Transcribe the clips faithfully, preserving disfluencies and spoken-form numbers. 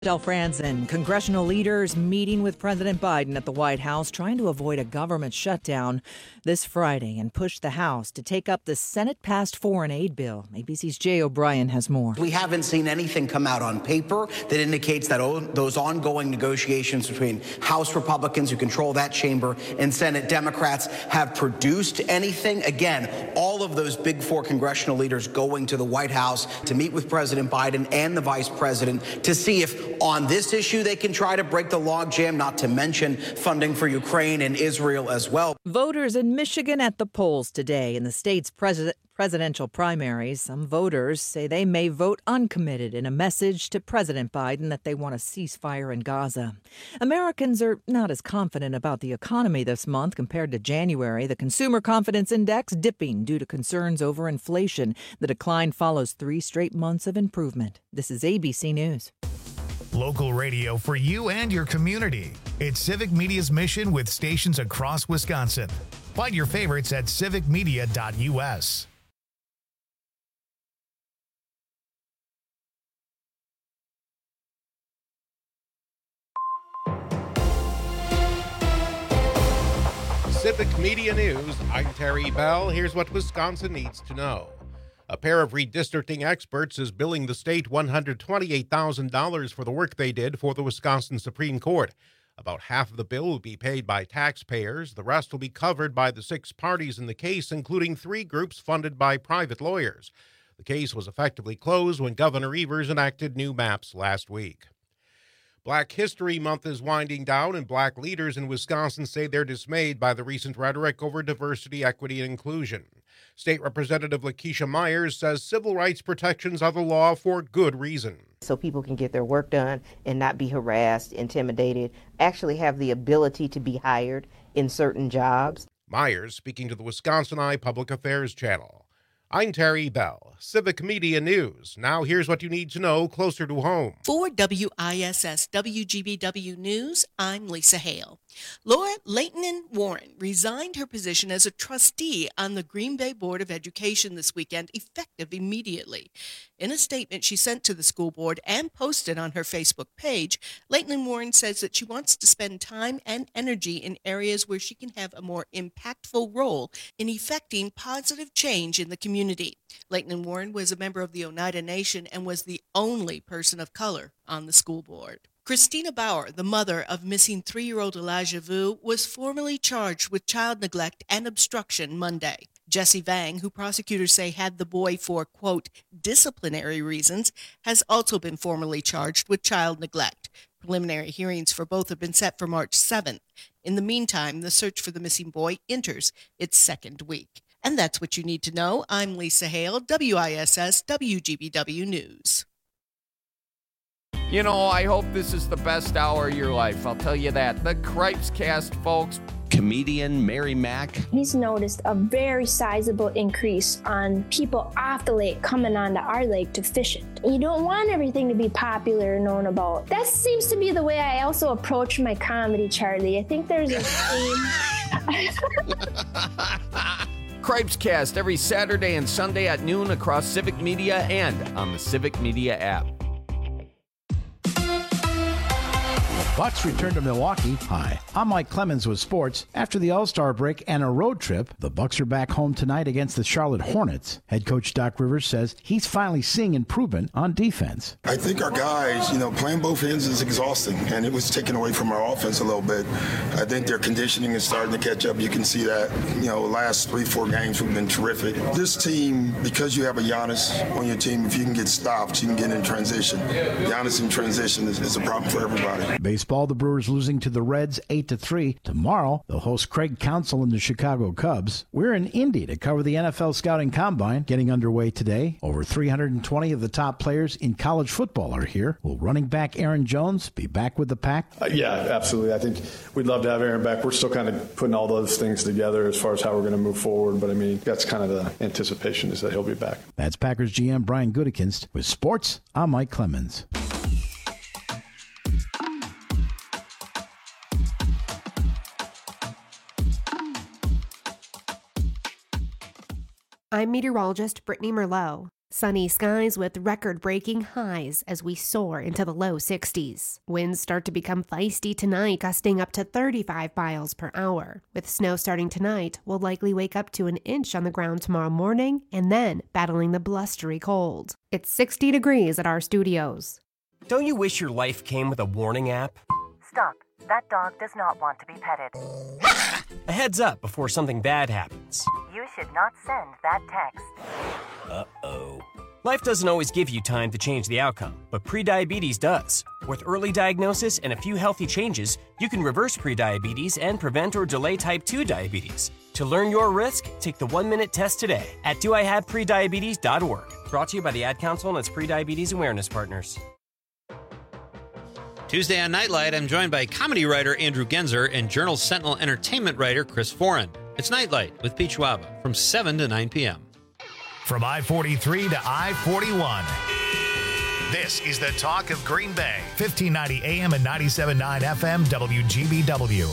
Del Franzen, congressional leaders meeting with President Biden at the White House, trying to avoid a government shutdown this Friday and push the House to take up the Senate-passed foreign aid bill. A B C's Jay O'Brien has more. We haven't seen anything come out on paper that indicates that those ongoing negotiations between House Republicans who control that chamber and Senate Democrats have produced anything. Again, all of those big four congressional leaders going to the White House to meet with President Biden and the vice president to see if on this issue they can try to break the logjam, not to mention funding for Ukraine and Israel as well. Voters in Michigan at the polls today in the state's president presidential primaries. Some voters say they may vote uncommitted in a message to President Biden that they want a ceasefire in Gaza. Americans are not as confident about the economy this month compared to January. The Consumer Confidence Index dipping due to concerns over inflation. The decline follows three straight months of improvement. This is A B C News. Local radio for you and your community. It's Civic Media's mission with stations across Wisconsin. Find your favorites at civic media dot U S. Civic Media News, I'm Terry Bell. Here's what Wisconsin needs to know. A pair of redistricting experts is billing the state one hundred twenty-eight thousand dollars for the work they did for the Wisconsin Supreme Court. About half of the bill will be paid by taxpayers. The rest will be covered by the six parties in the case, including three groups funded by private lawyers. The case was effectively closed when Governor Evers enacted new maps last week. Black History Month is winding down, and black leaders in Wisconsin say they're dismayed by the recent rhetoric over diversity, equity, and inclusion. State Representative Lakeisha Myers says civil rights protections are the law for good reason. So people can get their work done and not be harassed, intimidated, actually have the ability to be hired in certain jobs. Myers speaking to the Wisconsin Eye Public Affairs Channel. I'm Terry Bell, Civic Media News. Now here's what you need to know closer to home. For W I S S W G B W News, I'm Lisa Hale. Laura Leighton Warren resigned her position as a trustee on the Green Bay Board of Education this weekend, effective immediately. In a statement she sent to the school board and posted on her Facebook page, Leighton Warren says that she wants to spend time and energy in areas where she can have a more impactful role in effecting positive change in the community. Leighton Warren was a member of the Oneida Nation and was the only person of color on the school board. Christina Bauer, the mother of missing three-year-old Elijah Vu, was formally charged with child neglect and obstruction Monday. Jesse Vang, who prosecutors say had the boy for, quote, disciplinary reasons, has also been formally charged with child neglect. Preliminary hearings for both have been set for March seventh. In the meantime, the search for the missing boy enters its second week. And that's what you need to know. I'm Lisa Hale, W I S S W G B W News. You know, I hope this is the best hour of your life. I'll tell you that. The Cripes Cast, folks. Comedian Mary Mack. He's noticed a very sizable increase on people off the lake coming onto our lake to fish it. You don't want everything to be popular and known about. That seems to be the way I also approach my comedy, Charlie. I think there's a theme. Cripes Cast every Saturday and Sunday at noon across Civic Media and on the Civic Media app. Bucks return to Milwaukee. Hi, I'm Mike Clemens with sports. After the All-Star break and a road trip, the Bucks are back home tonight against the Charlotte Hornets. Head coach Doc Rivers says he's finally seeing improvement on defense. I think our guys, you know, playing both ends is exhausting, and it was taken away from our offense a little bit. I think their conditioning is starting to catch up. You can see that, you know, last three, four games we've been terrific. This team, because you have a Giannis on your team, if you can get stopped, you can get in transition. Giannis in transition is, is a problem for everybody. Baseball, the Brewers losing to the Reds eight to three. Tomorrow, they'll host Craig Counsell and the Chicago Cubs. We're in Indy to cover the N F L Scouting Combine, getting underway today. Over three hundred twenty of the top players in college football are here. Will running back Aaron Jones be back with the Pack? Uh, yeah, absolutely. I think we'd love to have Aaron back. We're still kind of putting all those things together as far as how we're going to move forward. But, I mean, that's kind of the anticipation is that he'll be back. That's Packers G M Brian Gutekunst. With sports, I'm Mike Clemens. I'm meteorologist Brittany Merlot. Sunny skies with record-breaking highs as we soar into the low sixties. Winds start to become feisty tonight, gusting up to thirty-five miles per hour. With snow starting tonight, we'll likely wake up to an inch on the ground tomorrow morning and then battling the blustery cold. It's sixty degrees at our studios. Don't you wish your life came with a warning app? Stop. That dog does not want to be petted. A heads up before something bad happens. You should not send that text. Uh-oh. Life doesn't always give you time to change the outcome, but prediabetes does. With early diagnosis and a few healthy changes, you can reverse prediabetes and prevent or delay type two diabetes. To learn your risk, take the one-minute test today at do I have prediabetes dot org. Brought to you by the Ad Council and its prediabetes awareness partners. Tuesday on Nightlight, I'm joined by comedy writer Andrew Genzer and Journal Sentinel entertainment writer Chris Foran. It's Nightlight with Pete Schwaba from seven to nine p.m. From I forty-three to I forty-one. This is the talk of Green Bay. fifteen ninety A M and ninety-seven point nine F M W G B W.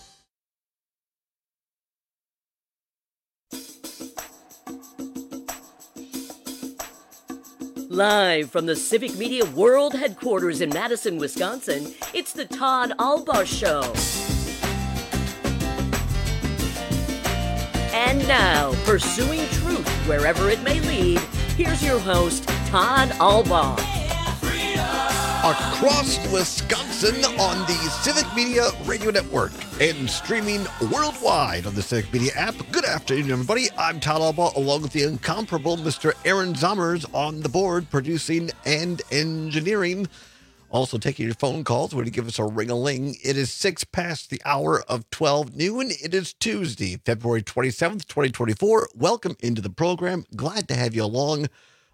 Live from the Civic Media World Headquarters in Madison, Wisconsin, it's the Todd Albaugh Show. And now, pursuing truth wherever it may lead, here's your host, Todd Albaugh. Across Wisconsin on the Civic Media Radio Network and streaming worldwide on the Civic Media app. Good afternoon, everybody. I'm Todd Albaugh, along with the incomparable Mister Aaron Zommers on the board, producing and engineering. Also taking your phone calls. We're going to give us a ring-a-ling. It is six past the hour of twelve noon. It is Tuesday, February twenty-seventh, twenty twenty-four. Welcome into the program. Glad to have you along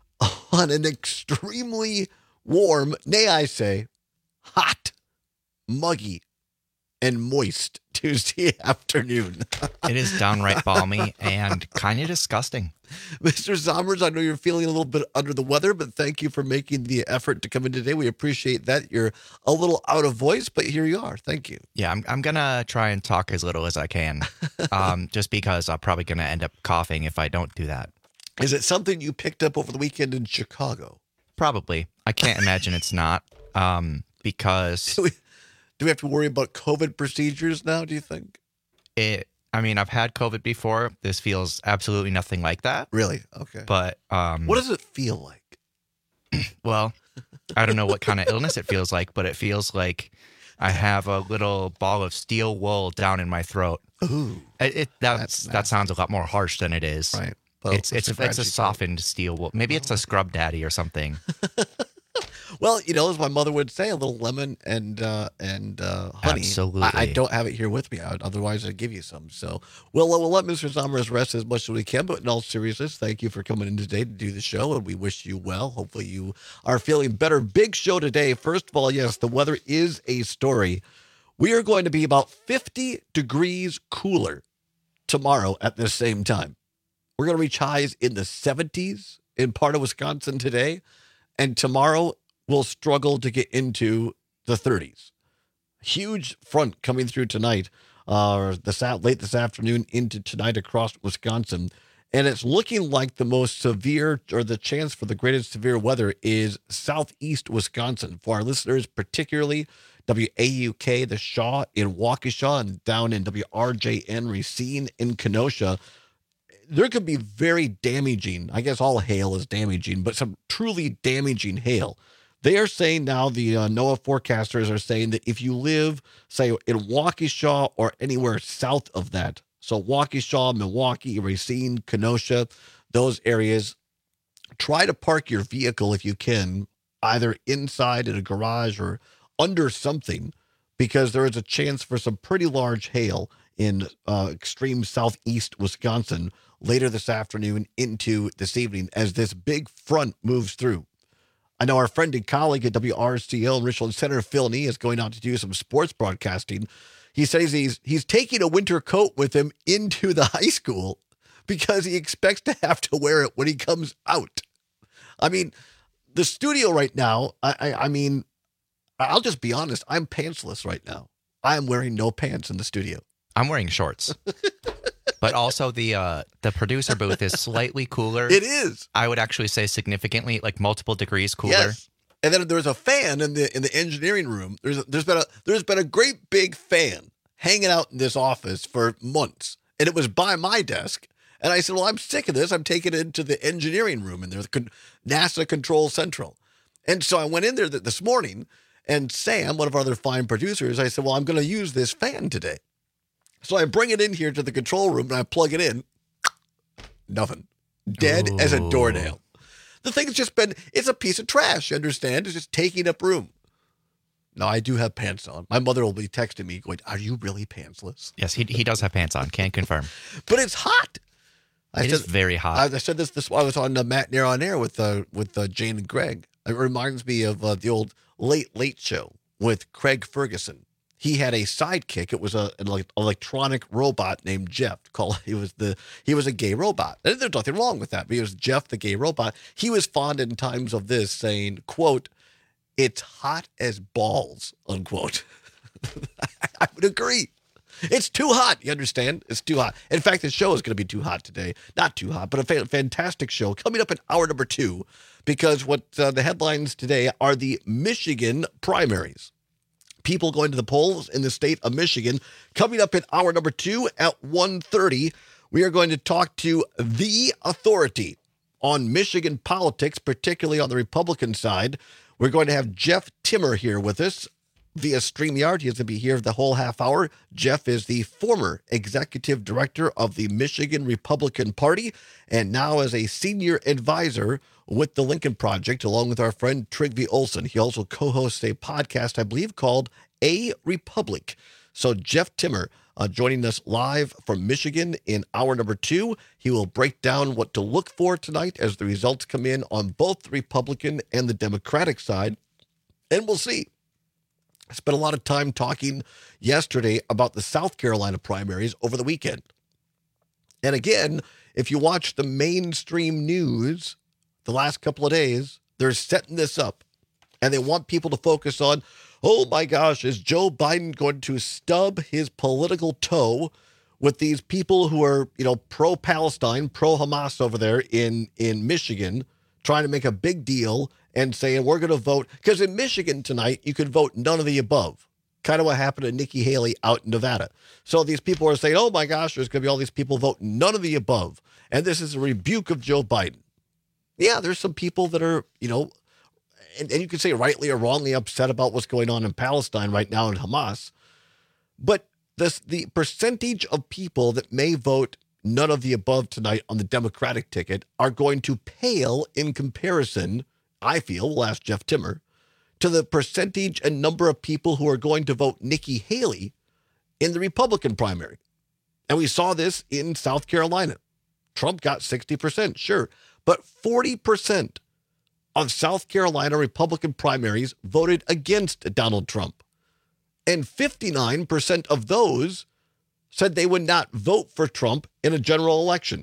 on an extremely warm, nay, I say, hot, muggy, and moist Tuesday afternoon. It is downright balmy and kind of disgusting. Mister Zommers, I know you're feeling a little bit under the weather, but thank you for making the effort to come in today. We appreciate that. You're a little out of voice, but here you are. Thank you. Yeah, I'm I'm going to try and talk as little as I can, um, just because I'm probably going to end up coughing if I don't do that. Is it something you picked up over the weekend in Chicago? Probably. I can't imagine it's not, um, because... Do we, do we have to worry about COVID procedures now, do you think? It. I mean, I've had COVID before. This feels absolutely nothing like that. Really? Okay. But... Um, what does it feel like? Well, I don't know what kind of illness it feels like, but it feels like I have a little ball of steel wool down in my throat. Ooh. It, it that's, that sounds a lot more harsh than it is. Right. Well, it's it's it's a softened steel wool. Maybe it's a scrub daddy or something. Well, you know, as my mother would say, a little lemon and uh, and uh, honey. Absolutely. I, I don't have it here with me. I would, otherwise, I'd give you some. So we'll, we'll let Mister Zommers rest as much as we can. But in all seriousness, thank you for coming in today to do the show, and we wish you well. Hopefully you are feeling better. Big show today. First of all, yes, the weather is a story. We are going to be about fifty degrees cooler tomorrow at the same time. We're going to reach highs in the seventies in part of Wisconsin today, and tomorrow we'll struggle to get into the thirties. Huge front coming through tonight, uh, this out late this afternoon into tonight across Wisconsin, and it's looking like the most severe, or the chance for the greatest severe weather, is southeast Wisconsin. For our listeners, particularly W A U K, the Shaw in Waukesha, and down in W R J N, Racine in Kenosha. There could be very damaging, I guess all hail is damaging, but some truly damaging hail. They are saying now, the uh, NOAA forecasters are saying that if you live, say, in Waukesha or anywhere south of that, so Waukesha, Milwaukee, Racine, Kenosha, those areas, try to park your vehicle if you can, either inside in a garage or under something, because there is a chance for some pretty large hail in uh, extreme southeast Wisconsin later this afternoon into this evening as this big front moves through. I know our friend and colleague at W R C L in Richland Center, Phil Nee, is going out to do some sports broadcasting. He says he's he's taking a winter coat with him into the high school because he expects to have to wear it when he comes out. I mean, the studio right now, I, I, I mean, I'll just be honest, I'm pantsless right now. I am wearing no pants in the studio. I'm wearing shorts. But also the uh, the producer booth is slightly cooler. It is. I would actually say significantly, like multiple degrees cooler. Yes. And then there's a fan in the in the engineering room. There's a, there's been a there's been a great big fan hanging out in this office for months, and it was by my desk. And I said, "Well, I'm sick of this. I'm taking it into the engineering room, and there's NASA Control Central." And so I went in there th- this morning, and Sam, one of our other fine producers, I said, "Well, I'm going to use this fan today." So I bring it in here to the control room, and I plug it in. Nothing. Dead Ooh. As a doornail. The thing's just been, it's a piece of trash, you understand? It's just taking up room. No, I do have pants on. My mother will be texting me going, "Are you really pantsless?" Yes, he he does have pants on. Can't confirm. But it's hot. I it said, is very hot. I, I said this, this I was on the Matt Nair on Air with, uh, with uh, Jane and Greg. It reminds me of uh, the old Late Late Show with Craig Ferguson. He had a sidekick. It was a, an electronic robot named Jeff. Called he was the he was a gay robot. And there's nothing wrong with that. But he was Jeff, the gay robot. He was fond in times of this, saying, "quote It's hot as balls," unquote. I would agree. It's too hot. You understand? It's too hot. In fact, the show is going to be too hot today. Not too hot, but a fa- fantastic show coming up in hour number two. Because what uh, the headlines today are the Michigan primaries. People going to the polls in the state of Michigan. Coming up in hour number two at one thirty, we are going to talk to the authority on Michigan politics, particularly on the Republican side. We're going to have Jeff Timmer here with us via StreamYard. He has to be here the whole half hour. Jeff is the former executive director of the Michigan Republican Party and now as a senior advisor with the Lincoln Project, along with our friend Trygve Olsen. He also co-hosts a podcast, I believe, called A Republic. So Jeff Timmer uh, joining us live from Michigan in hour number two. He will break down what to look for tonight as the results come in on both the Republican and the Democratic side. And we'll see. I spent a lot of time talking yesterday about the South Carolina primaries over the weekend. And again, if you watch the mainstream news the last couple of days, they're setting this up. And they want people to focus on, oh my gosh, is Joe Biden going to stub his political toe with these people who are, you know, pro-Palestine, pro-Hamas over there in, in Michigan, trying to make a big deal and saying we're going to vote. Because in Michigan tonight, you could vote none of the above. Kind of what happened to Nikki Haley out in Nevada. So these people are saying, oh my gosh, there's going to be all these people voting none of the above. And this is a rebuke of Joe Biden. Yeah, there's some people that are, you know, and, and you could say rightly or wrongly upset about what's going on in Palestine right now in Hamas. But this, the percentage of people that may vote none of the above tonight on the Democratic ticket are going to pale in comparison, I feel, we'll ask Jeff Timmer, to the percentage and number of people who are going to vote Nikki Haley in the Republican primary. And we saw this in South Carolina. Trump got sixty percent, sure, but forty percent of South Carolina Republican primaries voted against Donald Trump. And fifty-nine percent of those said they would not vote for Trump in a general election.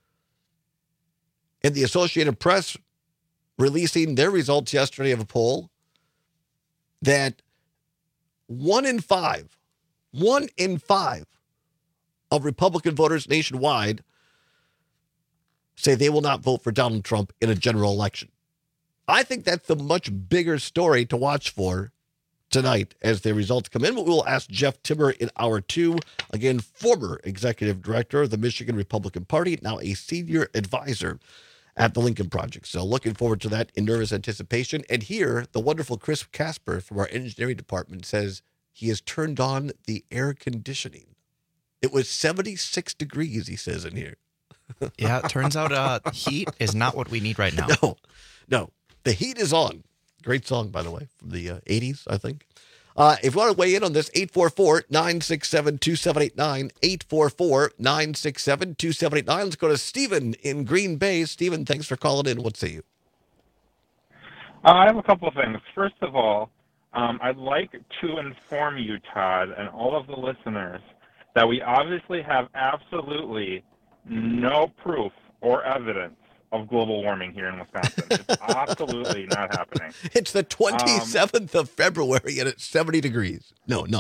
And the Associated Press releasing their results yesterday of a poll that one in five, one in five of Republican voters nationwide say they will not vote for Donald Trump in a general election. I think that's the much bigger story to watch for tonight as the results come in. But we will ask Jeff Timmer in hour two, again, former executive director of the Michigan Republican Party, now a senior advisor at the Lincoln Project. So looking forward to that in nervous anticipation. And here, the wonderful Chris Casper from our engineering department says he has turned on the air conditioning. It was seventy-six degrees, he says in here. Yeah, it turns out uh, heat is not what we need right now. No, no. The heat is on. Great song, by the way, from the uh, eighties, I think. Uh, if you want to weigh in on this, eight four four, nine six seven, two seven eight nine, eight four four, nine six seven, two seven eight nine. Let's go to Stephen in Green Bay. Stephen, thanks for calling in. What say you? Uh, I have a couple of things. First of all, um, I'd like to inform you, Todd, and all of the listeners that we obviously have absolutely no proof or evidence of global warming here in Wisconsin. It's absolutely not happening. It's the twenty-seventh um, of February and it's seventy degrees. No, none.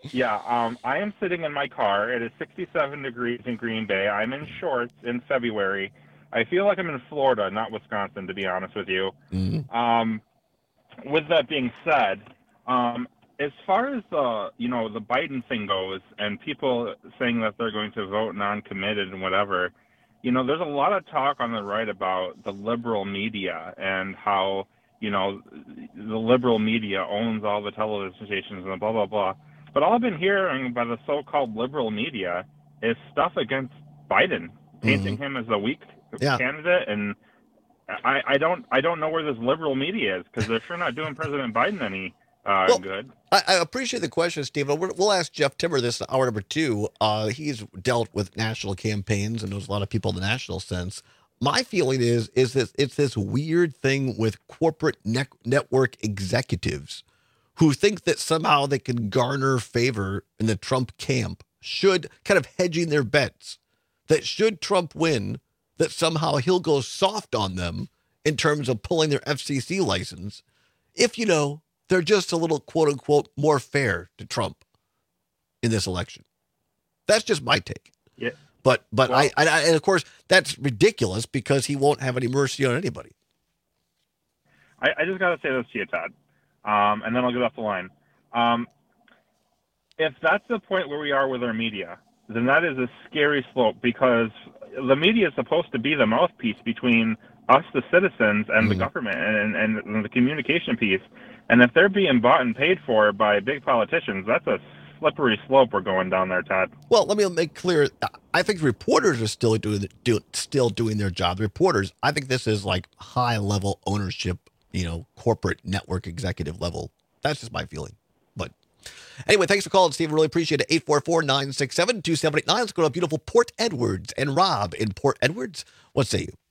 Yeah, um, I am sitting in my car. It is sixty-seven degrees in Green Bay. I'm in shorts in February. I feel like I'm in Florida, not Wisconsin, to be honest with you. Mm-hmm. Um, with that being said, um, as far as the you know the Biden thing goes, and people saying that they're going to vote non-committed and whatever, you know, there's a lot of talk on the right about the liberal media and how you know the liberal media owns all the television stations and blah blah blah. But all I've been hearing by the so-called liberal media is stuff against Biden, painting mm-hmm. him as a weak yeah. candidate, and I, I don't I don't know where this liberal media is, because they're sure not doing President Biden any uh, well, good. I, I appreciate the question, Stephen. We're, we'll ask Jeff Timmer this in hour number two. Uh, he's dealt with national campaigns and knows a lot of people in the national sense. My feeling is is this it's this weird thing with corporate ne- network executives who think that somehow they can garner favor in the Trump camp, should kind of hedging their bets, that should Trump win, that somehow he'll go soft on them in terms of pulling their F C C license if, you know, they're just a little, quote unquote, more fair to Trump in this election. That's just my take. Yeah. But, but well, I, I, and of course, that's ridiculous because he won't have any mercy on anybody. I, I just got to say this to you, Todd. Um, and then I'll get off the line. Um, if that's the point where we are with our media, then that is a scary slope, because the media is supposed to be the mouthpiece between us, the citizens, and mm-hmm. the government, and, and, and the communication piece. And if they're being bought and paid for by big politicians, that's a slippery slope we're going down there, Todd. Well, let me make clear. I think reporters are still doing do, still doing their job. The reporters, I think this is like high level ownership, you know, corporate network executive level. That's just my feeling. But anyway, thanks for calling, Steve. Really appreciate it. eight four four, nine six seven, two seven eight nine. Let's go to beautiful Port Edwards. And Rob in Port Edwards, what say you?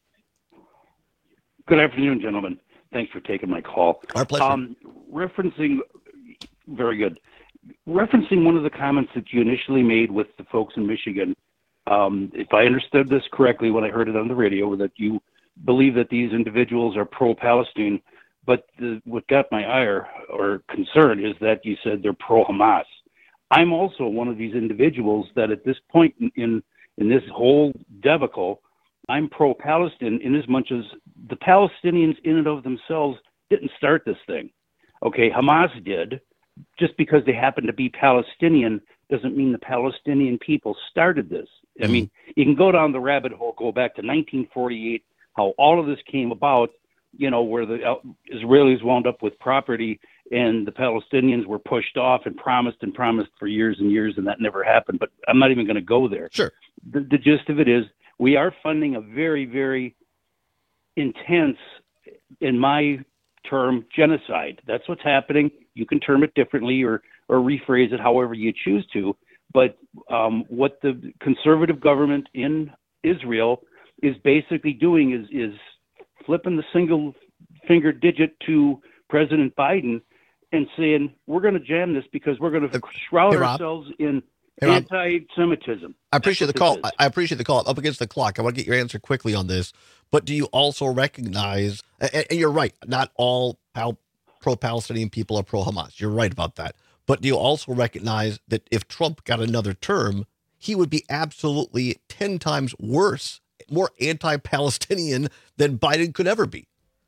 Good afternoon, gentlemen. Thanks for taking my call. Our pleasure. Um, referencing, very good. Referencing one of the comments that you initially made with the folks in Michigan, um, if I understood this correctly when I heard it on the radio, that you believe that these individuals are pro-Palestine, but the, what got my ire or concern is that you said they're pro-Hamas. I'm also one of these individuals that at this point in, in, in this whole debacle, I'm pro-Palestine in as much as the Palestinians in and of themselves didn't start this thing. Okay, Hamas did. Just because they happen to be Palestinian doesn't mean the Palestinian people started this. I mean, you can go down the rabbit hole, go back to nineteen forty-eight, how all of this came about, you know, where the Israelis wound up with property and the Palestinians were pushed off and promised and promised for years and years, and that never happened. But I'm not even going to go there. Sure. The, the gist of it is we are funding a very, very intense, in my term, genocide. That's what's happening. You can term it differently or, or rephrase it however you choose to. But um, what the conservative government in Israel is basically doing is, is flipping the single finger digit to President Biden and saying, we're going to jam this because we're going to shroud hey, ourselves in hey, anti-Semitism. I appreciate the call. I appreciate the call. Up against the clock. I want to get your answer quickly on this. But do you also recognize, and, and you're right, not all pal- pro-Palestinian people are pro-Hamas. You're right about that. But do you also recognize that if Trump got another term, he would be absolutely ten times worse, more anti-Palestinian than Biden could ever be?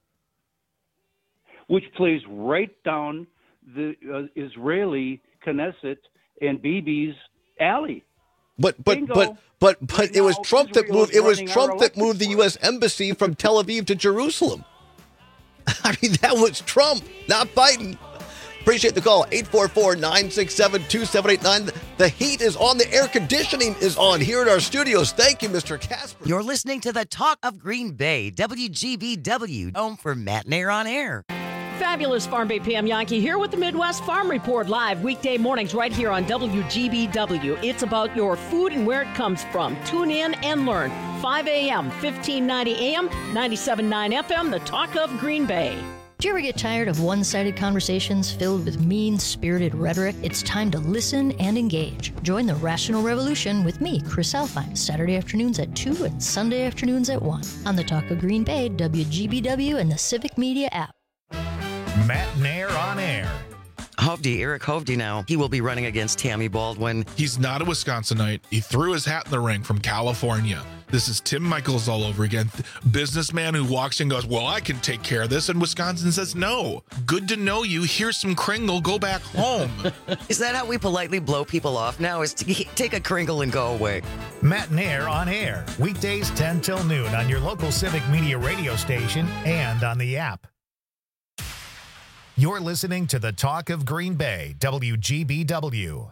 Which plays right down the uh, Israeli Knesset and Bibi's alley. But but Bingo. but but but Right it was now, Trump that Israel moved. is It was running our Trump that electric moved the U S embassy from Tel Aviv to Jerusalem. I mean, that was Trump, not Biden. Appreciate the call. eight four four, nine six seven, two seven eight nine. The heat is on. The air conditioning is on here in our studios. Thank you, Mister Casper. You're listening to the Talk of Green Bay, W G B W, home for Matt Nair on Air. Fabulous Farm Bay Pam Yankee here with the Midwest Farm Report live weekday mornings right here on W G B W. It's about your food and where it comes from. Tune in and learn. five a.m., fifteen ninety a.m., ninety-seven point nine F M, the Talk of Green Bay. Do you ever get tired of one-sided conversations filled with mean-spirited rhetoric? It's time to listen and engage. Join the Rational Revolution with me, Chris Alfine, Saturday afternoons at two and Sunday afternoons at one on the Talk of Green Bay, W G B W, and the Civic Media app. Matt Nair on Air. Hovde, Eric Hovde now. He will be running against Tammy Baldwin. He's not a Wisconsinite. He threw his hat in the ring from California. This is Tim Michaels all over again. Businessman who walks in and goes, well, I can take care of this. And Wisconsin says, no. Good to know you. Here's some Kringle. Go back home. Is that how we politely blow people off now? Is to take a Kringle and go away? Matt and Air on air. Weekdays ten till noon on your local Civic Media radio station and on the app. You're listening to the Talk of Green Bay, W G B W.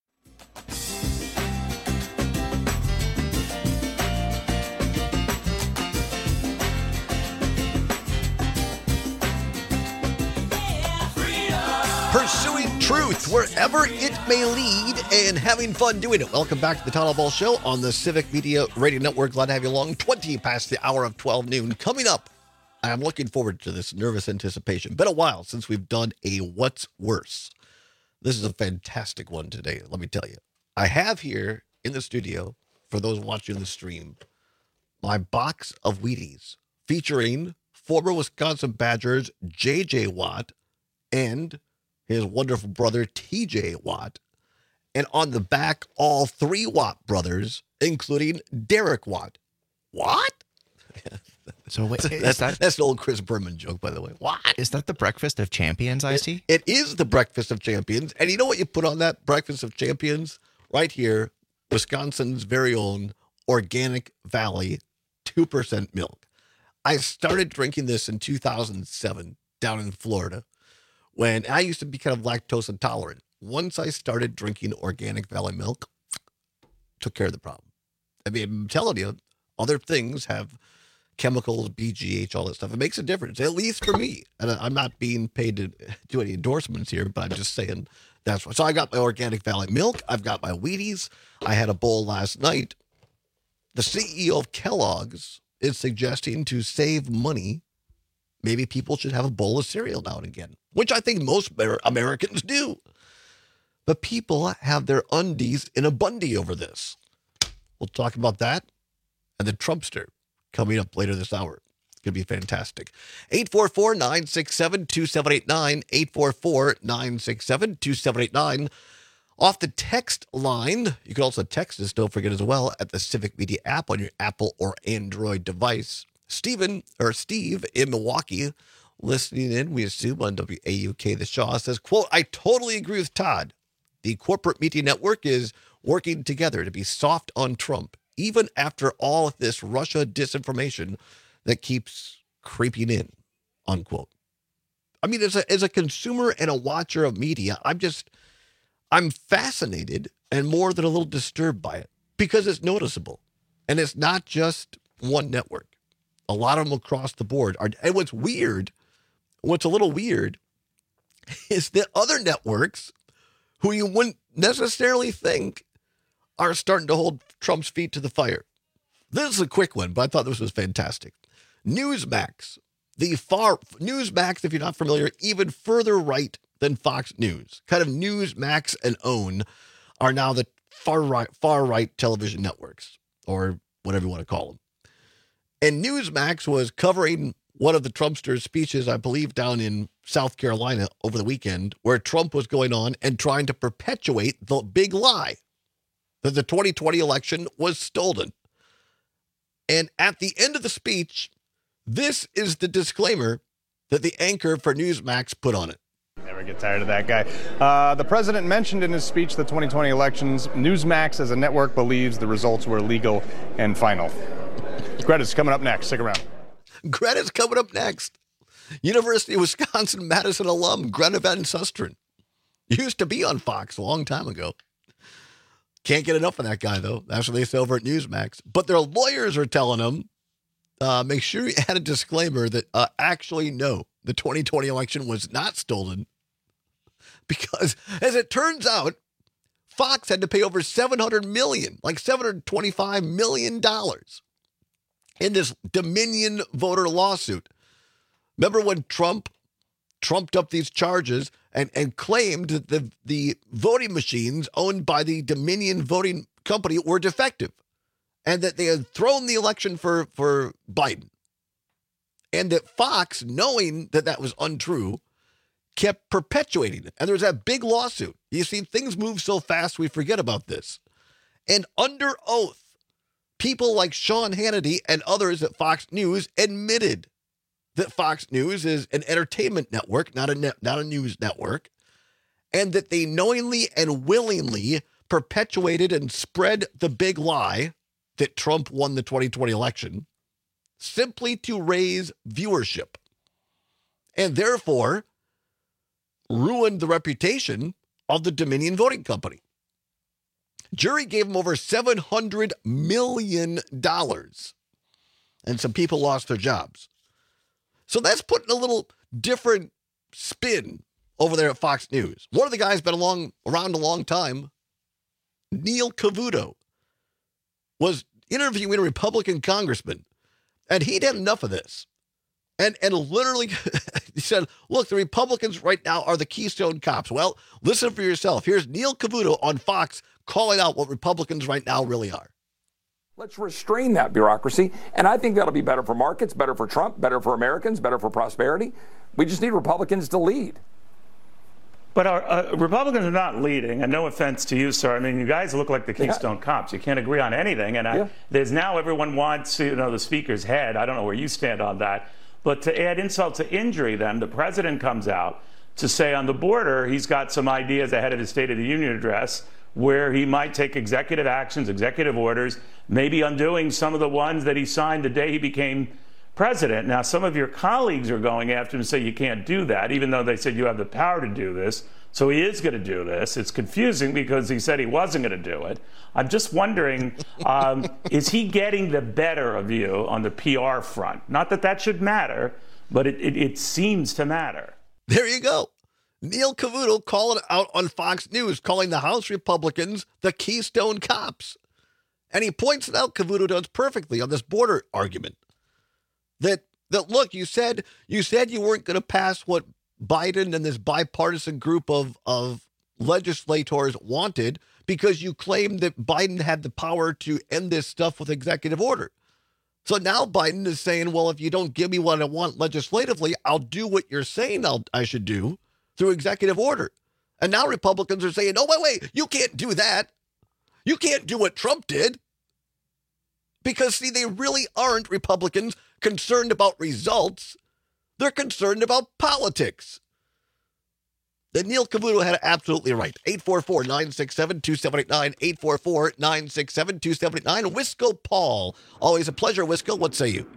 Pursuing truth wherever it may lead and having fun doing it. Welcome back to the Town Hall Ball Show on the Civic Media Radio Network. Glad to have you along. twenty past the hour of twelve noon. Coming up, I'm looking forward to this nervous anticipation. Been a while since we've done a What's Worse. This is a fantastic one today, let me tell you. I have here in the studio, for those watching the stream, my box of Wheaties featuring former Wisconsin Badgers J J Watt and his wonderful brother T J Watt, and on the back, all three Watt brothers, including Derek Watt. What? So wait, that's, that, that's an old Chris Berman joke, by the way. What? Is that the Breakfast of Champions I see? It, it is the Breakfast of Champions. And you know what you put on that Breakfast of Champions? Right here, Wisconsin's very own Organic Valley two percent milk. I started drinking this in two thousand seven down in Florida, when I used to be kind of lactose intolerant. Once I started drinking Organic Valley milk, took care of the problem. I mean, I'm telling you, other things have chemicals, B G H, all that stuff. It makes a difference, at least for me. And I'm not being paid to do any endorsements here, but I'm just saying that's what. So I got my Organic Valley milk. I've got my Wheaties. I had a bowl last night. The C E O of Kellogg's is suggesting to save money, maybe people should have a bowl of cereal now and again, which I think most Americans do. But people have their undies in a Bundy over this. We'll talk about that and the Trumpster coming up later this hour. It's going to be fantastic. eight four four, nine six seven, two seven eight nine, eight four four, nine six seven, two seven eight nine. Off the text line, you can also text us, don't forget as well, at the Civic Media app on your Apple or Android device. Stephen, or Steve in Milwaukee, listening in, we assume, on W A U K The Shaw, says, quote, I totally agree with Todd. The corporate media network is working together to be soft on Trump, even after all of this Russia disinformation that keeps creeping in, unquote. I mean, as a, as a consumer and a watcher of media, I'm just, I'm fascinated and more than a little disturbed by it because it's noticeable. And it's not just one network. A lot of them across the board are. And what's weird, what's a little weird, is that other networks who you wouldn't necessarily think are starting to hold Trump's feet to the fire. This is a quick one, but I thought this was fantastic. Newsmax, the far Newsmax, if you're not familiar, even further right than Fox News. Kind of Newsmax and OWN are now the far right, far right television networks, or whatever you want to call them. And Newsmax was covering one of the Trumpster's speeches, I believe, down in South Carolina over the weekend, where Trump was going on and trying to perpetuate the big lie that the twenty twenty election was stolen. And at the end of the speech, this is the disclaimer that the anchor for Newsmax put on it. Never get tired of that guy. Uh, the president mentioned in his speech the twenty twenty elections. Newsmax as a network believes the results were legal and final. Greta's coming up next. Stick around. Greta's coming up next. University of Wisconsin-Madison alum Greta Van Susteren. Used to be on Fox a long time ago. Can't get enough of that guy, though. That's what they say over at Newsmax. But their lawyers are telling them, uh, make sure you add a disclaimer that uh, actually, no, the twenty twenty election was not stolen. Because, as it turns out, Fox had to pay over seven hundred million dollars, like seven hundred twenty-five million dollars in this Dominion voter lawsuit. Remember when Trump trumped up these charges and, and claimed that the, the voting machines owned by the Dominion voting company were defective and that they had thrown the election for, for Biden. And that Fox, knowing that that was untrue, kept perpetuating it. And there's that big lawsuit. You see, things move so fast we forget about this. And under oath, people like Sean Hannity and others at Fox News admitted that Fox News is an entertainment network, not a net, not a news network, and that they knowingly and willingly perpetuated and spread the big lie that Trump won the twenty twenty election simply to raise viewership and therefore ruined the reputation of the Dominion Voting Company. Jury gave them over seven hundred million dollars, and some people lost their jobs. So that's putting a little different spin over there at Fox News. One of the guys been along, around a long time, Neil Cavuto, was interviewing a Republican congressman, and he'd had enough of this. And, and literally, he said, look, the Republicans right now are the Keystone Cops. Well, listen for yourself. Here's Neil Cavuto on Fox calling out what Republicans right now really are. Let's restrain that bureaucracy, and I think that'll be better for markets, better for Trump, better for Americans, better for prosperity. We just need Republicans to lead. But our uh, Republicans are not leading, and no offense to you, sir. I mean, you guys look like the Keystone yeah. Cops. You can't agree on anything, and I, yeah. there's now everyone wants, you know, the speaker's head. I don't know where you stand on that. But to add insult to injury, then the president comes out to say on the border he's got some ideas ahead of his State of the Union address where he might take executive actions, executive orders, maybe undoing some of the ones that he signed the day he became president. Now, some of your colleagues are going after him and say you can't do that, even though they said you have the power to do this. So he is going to do this. It's confusing because he said he wasn't going to do it. I'm just wondering, um, is he getting the better of you on the P R front? Not that that should matter, but it, it, it seems to matter. There you go. Neil Cavuto calling it out on Fox News, calling the House Republicans the Keystone Cops. And he points it out, Cavuto does perfectly on this border argument. That, that look, you said you said you weren't going to pass what Biden and this bipartisan group of, of legislators wanted because you claimed that Biden had the power to end this stuff with executive order. So now Biden is saying, well, if you don't give me what I want legislatively, I'll do what you're saying I'll, I should do through executive order. And now Republicans are saying, oh, wait, wait, you can't do that. You can't do what Trump did. Because, see, they really aren't Republicans concerned about results. They're concerned about politics. Then Neil Cavuto had it absolutely right. eight four four, nine six seven, two seven eight nine, eight four four, nine six seven, two seven eight nine. Wisco Paul. Always a pleasure, Wisco. What say you?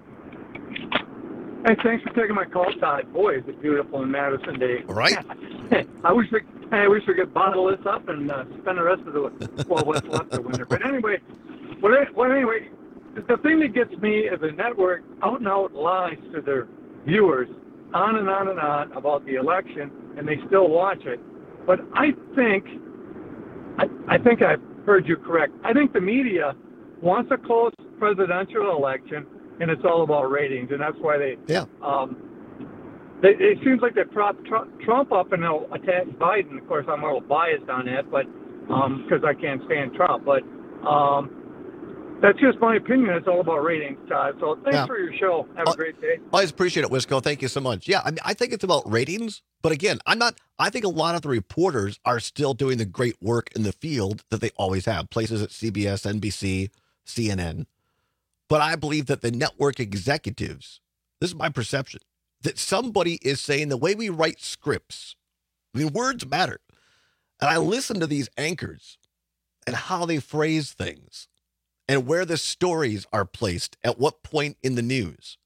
Hey, thanks for taking my call, Todd. Boy, is it beautiful in Madison today. All right. I wish we, I wish we could bottle this up and uh, spend the rest of the, well, what's left of winter. But anyway, well, well, anyway, the thing that gets me is a network out and out lies to their viewers on and on and on about the election, and they still watch it. But I think, I, I think I've heard you correct. I think the media wants a close presidential election, and it's all about ratings, and that's why they. Yeah. Um, they, it seems like they prop Trump up and they'll attack Biden. Of course, I'm a little biased on that, but because um, I can't stand Trump. But um, that's just my opinion. It's all about ratings, Todd. So thanks yeah. for your show. Have uh, a great day. I always appreciate it, Wisco. Thank you so much. Yeah, I mean, I think it's about ratings. But again, I'm not. I think a lot of the reporters are still doing the great work in the field that they always have. Places at C B S, N B C, C N N. But I believe that the network executives, this is my perception, that somebody is saying the way we write scripts, I mean, words matter. And I listen to these anchors and how they phrase things and where the stories are placed at what point in the news.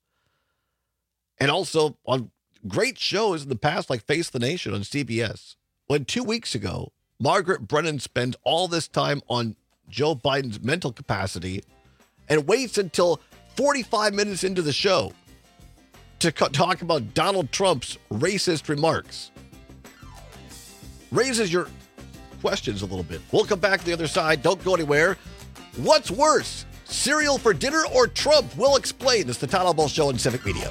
And also on great shows in the past, like Face the Nation on C B S, when two weeks ago, Margaret Brennan spent all this time on Joe Biden's mental capacity and waits until forty-five minutes into the show to co- talk about Donald Trump's racist remarks. Raises your questions a little bit. We'll come back to the other side. Don't go anywhere. What's worse, cereal for dinner or Trump? We'll explain. It's the Todd Albaugh Show on Civic Media.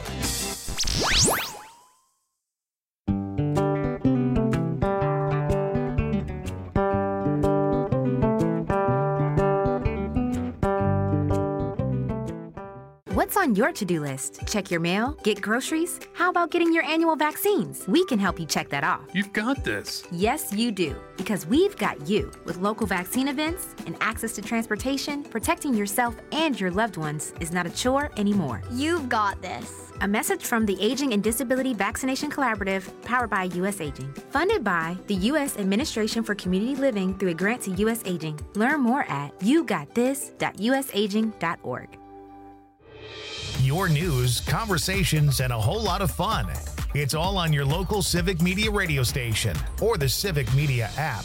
What's on on your to-do list? Check your mail? Get groceries? How about getting your annual vaccines? We can help you check that off. You've got this. Yes, you do. Because we've got you. With local vaccine events and access to transportation, protecting yourself and your loved ones is not a chore anymore. You've got this. A message from the Aging and Disability Vaccination Collaborative, powered by U S Aging. Funded by the U S Administration for Community Living through a grant to U S Aging. Learn more at you got this dot u s aging dot org. Your news, conversations, and a whole lot of fun. It's all on your local Civic Media radio station or the Civic Media app.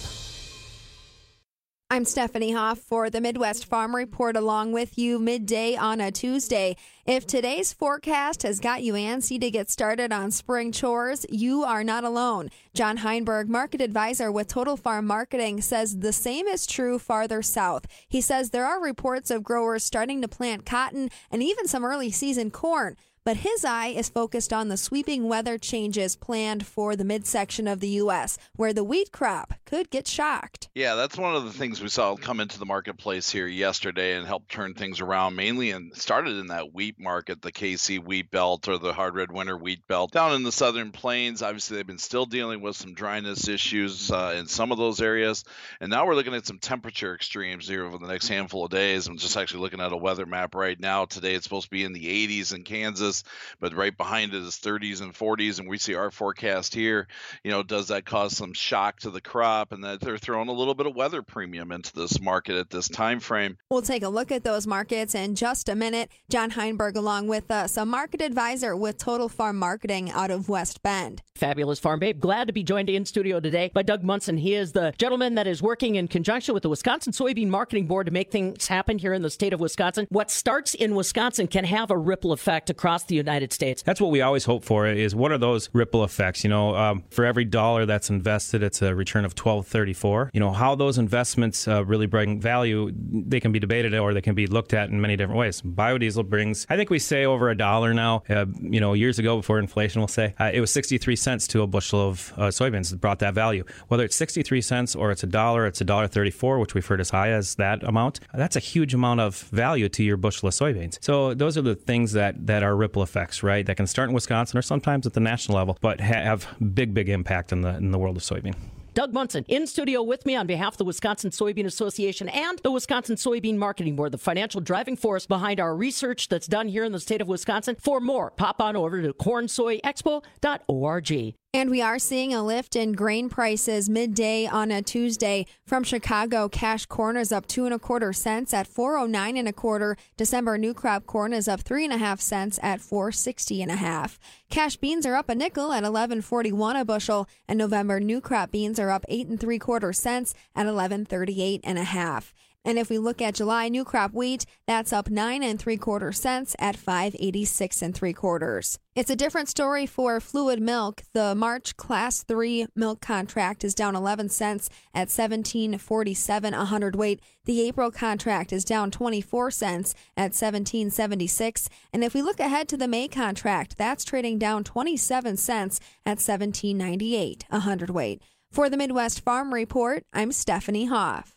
I'm Stephanie Hoff for the Midwest Farm Report, along with you midday on a Tuesday. If today's forecast has got you antsy to get started on spring chores, you are not alone. John Heinberg, market advisor with Total Farm Marketing, says the same is true farther south. He says there are reports of growers starting to plant cotton and even some early season corn. But his eye is focused on the sweeping weather changes planned for the midsection of the U S, where the wheat crop could get shocked. Yeah, that's one of the things we saw come into the marketplace here yesterday and help turn things around, mainly and started in that wheat market, the K C wheat belt or the hard red winter wheat belt. Down in the southern plains, obviously they've been still dealing with some dryness issues uh, in some of those areas. And now we're looking at some temperature extremes here over the next handful of days. I'm just actually looking at a weather map right now. Today it's supposed to be in the eighties in Kansas, but right behind it is thirties and forties, and we see our forecast here. You know, does that cause some shock to the crop, and that they're throwing a little bit of weather premium into this market at this time frame? We'll take a look at those markets in just a minute. John Heinberg along with us, a market advisor with Total Farm Marketing out of West Bend. Fabulous Farm Babe. Glad to be joined in studio today by Doug Munson. He is the gentleman that is working in conjunction with the Wisconsin Soybean Marketing Board to make things happen here in the state of Wisconsin. What starts in Wisconsin can have a ripple effect across the United States. That's what we always hope for, is what are those ripple effects? You know, um, for every dollar that's invested, it's a return of twelve thirty-four. You know, how those investments uh, really bring value, they can be debated or they can be looked at in many different ways. Biodiesel brings, I think we say over a dollar now. Uh, you know, years ago before inflation, we'll say, uh, it was sixty-three cents to a bushel of uh, soybeans that brought that value. Whether it's sixty-three cents or it's a dollar, it's a dollar thirty-four, which we've heard as high as that amount. That's a huge amount of value to your bushel of soybeans. So those are the things that, that are ripple effects, right? That can start in Wisconsin or sometimes at the national level, but ha- have big, big impact in the in the world of soybean. Doug Munson in studio with me on behalf of the Wisconsin Soybean Association and the Wisconsin Soybean Marketing Board, the financial driving force behind our research that's done here in the state of Wisconsin. For more, pop on over to corn soy expo dot org. And we are seeing a lift in grain prices midday on a Tuesday. From Chicago, cash corn is up two and a quarter cents at four oh nine and a quarter. December new crop corn is up three and a half cents at four sixty and a half. Cash beans are up a nickel at eleven forty-one a bushel, and November new crop beans are up eight and three quarter cents at eleven thirty-eight and a half. And if we look at July new crop wheat, that's up nine and three quarter cents at five eighty-six and three quarters. It's a different story for fluid milk. The March Class three milk contract is down eleven cents at seventeen forty-seven a hundredweight. The April contract is down twenty-four cents at seventeen seventy-six. And if we look ahead to the May contract, that's trading down twenty-seven cents at seventeen ninety-eight a hundredweight. For the Midwest Farm Report, I'm Stephanie Hoff.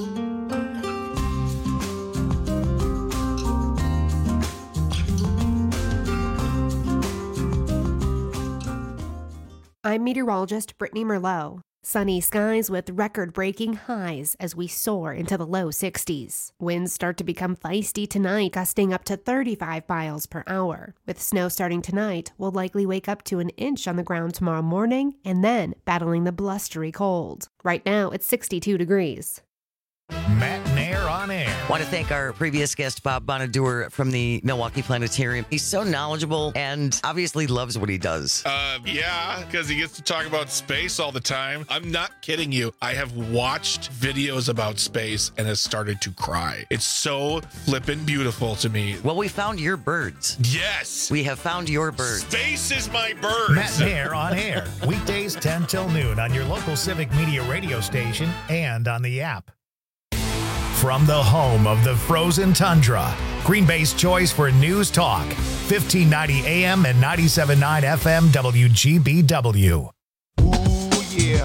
I'm meteorologist Brittany Merlot. Sunny skies with record-breaking highs as we soar into the low sixties. Winds start to become feisty tonight, gusting up to thirty-five miles per hour. With snow starting tonight, we'll likely wake up to an inch on the ground tomorrow morning and then battling the blustery cold. Right now, it's sixty-two degrees. Matt Nair on air. Want to thank our previous guest, Bob Bonadur from the Milwaukee Planetarium. He's so knowledgeable and obviously loves what he does. Uh, yeah, because he gets to talk about space all the time. I'm not kidding you. I have watched videos about space and has started to cry. It's so flippin' beautiful to me. Well, we found your birds. Yes. We have found your birds. Space is my birds. Matt Nair on air. Weekdays ten till noon on your local Civic Media radio station and on the app. From the home of the frozen tundra, Green Bay's choice for news talk, fifteen ninety A M and ninety-seven point nine F M W G B W. Ooh, yeah.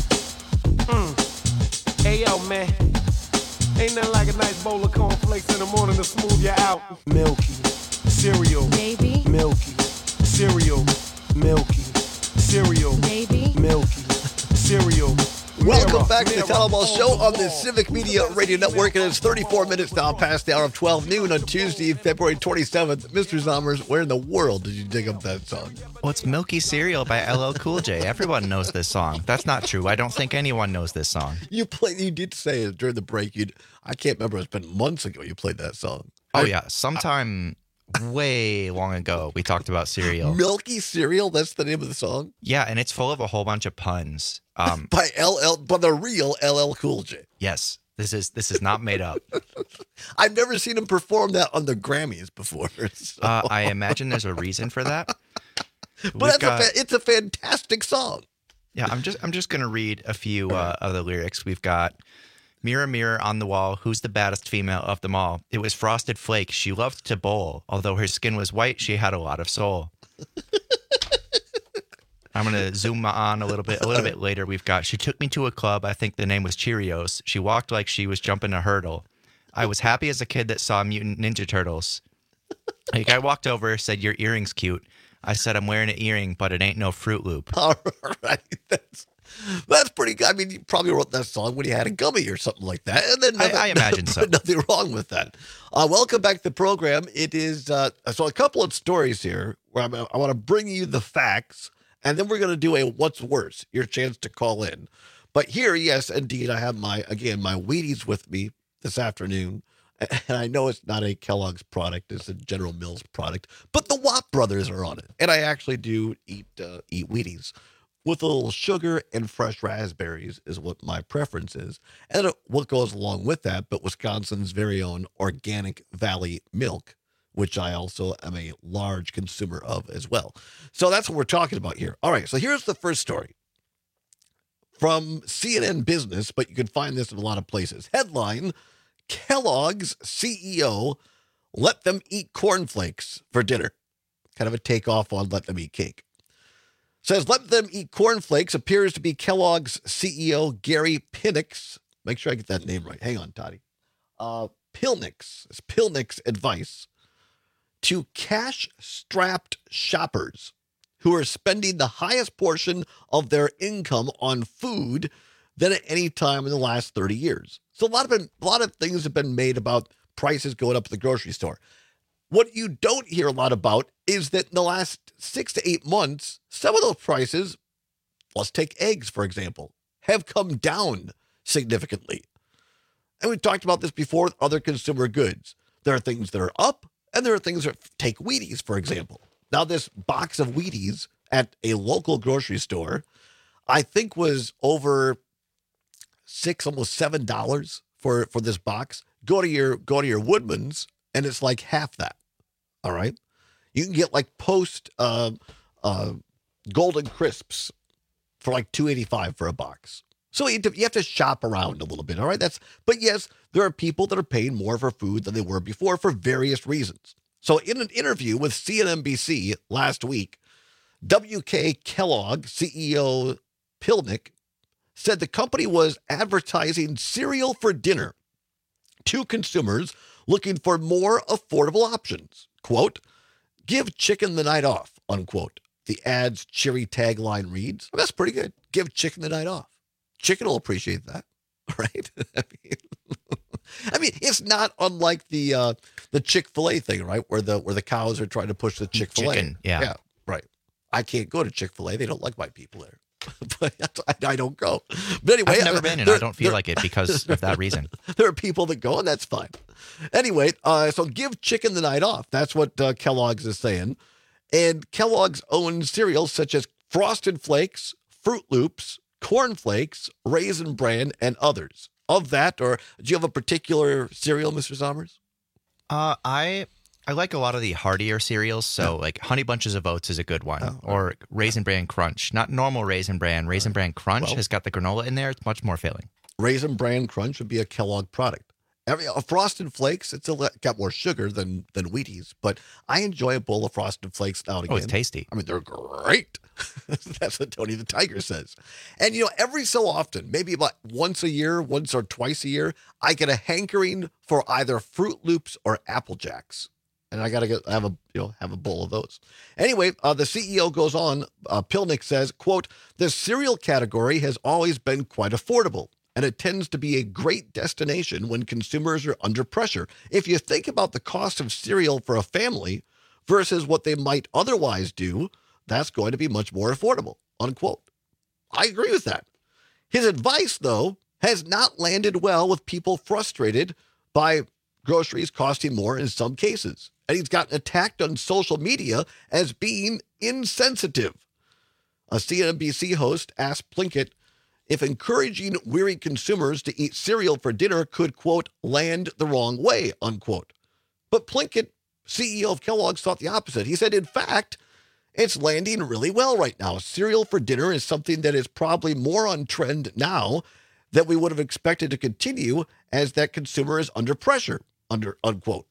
Mm. Hey, yo, man. Ain't nothing like a nice bowl of cornflakes in the morning to smooth you out. Milky, cereal, baby, milky, cereal, milky, cereal, baby, milky, cereal. Welcome back to the Town Hall Show on the Civic Media Radio Network. And it's thirty-four minutes now past the hour of twelve noon on Tuesday, February twenty-seventh. Mister Zommers, where in the world did you dig up that song? Well, it's Milky Cereal by L L Cool J. Everyone knows this song. That's not true. I don't think anyone knows this song. You played. You did say it during the break. You, I can't remember. It's been months ago you played that song. Oh, I, yeah. Sometime way long ago, we talked about cereal. Milky Cereal? That's the name of the song? Yeah, and it's full of a whole bunch of puns. Um, by L L, by the real L L Cool J. Yes. This is this is not made up. I've never seen him perform that on the Grammys before. So. Uh, I imagine there's a reason for that. But that's got, a fa- it's a fantastic song. Yeah, I'm just I'm just gonna read a few uh, of the lyrics. We've got mirror, mirror on the wall, who's the baddest female of them all? It was Frosted Flake. She loved to bowl. Although her skin was white, she had a lot of soul. I'm going to zoom on a little bit. A little bit later, we've got, she took me to a club. I think the name was Cheerios. She walked like she was jumping a hurdle. I was happy as a kid that saw Mutant Ninja Turtles. A guy walked over, said, your earring's cute. I said, I'm wearing an earring, but it ain't no Fruit Loop. All right. That's, that's pretty good. I mean, you probably wrote that song when you had a gummy or something like that. And then nothing, I, I imagine so. Nothing wrong with that. Uh, welcome back to the program. It is, uh, so a couple of stories here where I'm, I want to bring you the facts. And then we're going to do a what's worse, your chance to call in. But here, yes, indeed, I have my, again, my Wheaties with me this afternoon. And I know it's not a Kellogg's product, it's a General Mills product, but the Watt brothers are on it. And I actually do eat uh, eat Wheaties with a little sugar and fresh raspberries is what my preference is. And what goes along with that, but Wisconsin's very own Organic Valley milk, which I also am a large consumer of as well. So that's what we're talking about here. All right, so here's the first story from C N N Business, but you can find this in a lot of places. Headline, Kellogg's C E O let them eat cornflakes for dinner. Kind of a takeoff on let them eat cake. Says let them eat cornflakes appears to be Kellogg's C E O Gary Pinnick's. Make sure I get that name right. Hang on, Toddy. Uh, Pilnick's. It's Pilnick's advice to cash-strapped shoppers who are spending the highest portion of their income on food than at any time in the last thirty years. So a lot of been, a lot of things have been made about prices going up at the grocery store. What you don't hear a lot about is that in the last six to eight months, some of those prices, let's take eggs, for example, have come down significantly. And we talked about this before with other consumer goods. There are things that are up, and there are things that take Wheaties, for example. Now, this box of Wheaties at a local grocery store, I think was over six, almost seven dollars for, for this box. Go to your go to your Woodman's, and it's like half that. All right, you can get like Post uh, uh, Golden Crisps for like two eighty-five for a box. So you you have to shop around a little bit. All right, that's but yes, there are people that are paying more for food than they were before for various reasons. So in an interview with C N N B C last week, W K Kellogg C E O Pilnick said the company was advertising cereal for dinner to consumers looking for more affordable options. Quote, give chicken the night off, unquote. The ad's cheery tagline reads, well, that's pretty good. Give chicken the night off. Chicken will appreciate that, right? I mean, I mean, it's not unlike the uh, the Chick-fil-A thing, right? Where the where the cows are trying to push the Chick-fil-A. Chicken, yeah. Yeah, right. I can't go to Chick-fil-A. They don't like my people there. But I, I don't go. But anyway, I've never been, and I don't feel like it because of that reason. There are people that go, and that's fine. Anyway, uh, so give chicken the night off. That's what uh, Kellogg's is saying. And Kellogg's owns cereals such as Frosted Flakes, Fruit Loops, Corn Flakes, Raisin Bran, and others. Of that, or do you have a particular cereal, Mister Zommers? Uh, I I like a lot of the heartier cereals, so like Honey Bunches of Oats is a good one, oh, or right. Raisin Bran Crunch. Not normal Raisin Bran. Raisin right. Bran Crunch well, has got the granola in there. It's much more filling. Raisin Bran Crunch would be a Kellogg product. Every uh, Frosted Flakes, it's a, got more sugar than than Wheaties, but I enjoy a bowl of Frosted Flakes now and again. Oh, it's tasty. I mean, they're great. That's what Tony the Tiger says. And, you know, every so often, maybe about once a year, once or twice a year, I get a hankering for either Fruit Loops or Apple Jacks. and I gotta get have a you know have a bowl of those. Anyway, uh, the C E O goes on. Uh, Pilnick says, "quote The cereal category has always been quite affordable, and it tends to be a great destination when consumers are under pressure. If you think about the cost of cereal for a family versus what they might otherwise do, that's going to be much more affordable." Unquote. I agree with that. His advice, though, has not landed well with people frustrated by groceries costing more in some cases. And he's gotten attacked on social media as being insensitive. A C N B C host asked Plinkett if encouraging weary consumers to eat cereal for dinner could, quote, land the wrong way, unquote. But Plinkett, C E O of Kellogg's, thought the opposite. He said, in fact, it's landing really well right now. Cereal for dinner is something that is probably more on trend now that we would have expected to continue as that consumer is under pressure, under unquote.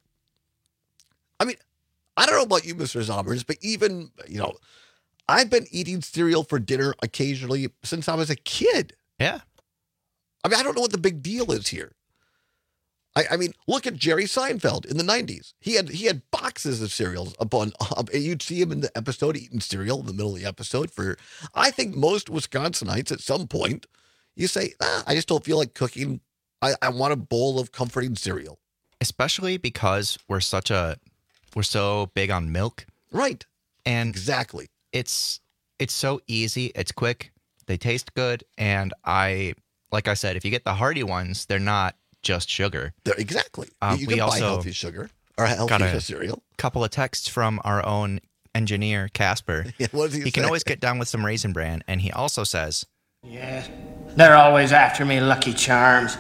I mean, I don't know about you, Mister Zommers, but even, you know, I've been eating cereal for dinner occasionally since I was a kid. Yeah. I mean, I don't know what the big deal is here. I, I mean, look at Jerry Seinfeld in the nineties. He had he had boxes of cereals upon, um, and you'd see him in the episode eating cereal in the middle of the episode. For I think most Wisconsinites at some point, you say, ah, I just don't feel like cooking. I, I want a bowl of comforting cereal. Especially because we're such a we're so big on milk, right? And exactly, it's it's so easy. It's quick. They taste good, and I like I said, if you get the hearty ones, they're not just sugar. They're, exactly. Um, you we can buy also healthy sugar or healthy got a cereal. Couple of texts from our own engineer, Casper. Yeah, what does he he can say? always get down with some Raisin Bran, and he also says, Yes, they're always after me, Lucky Charms.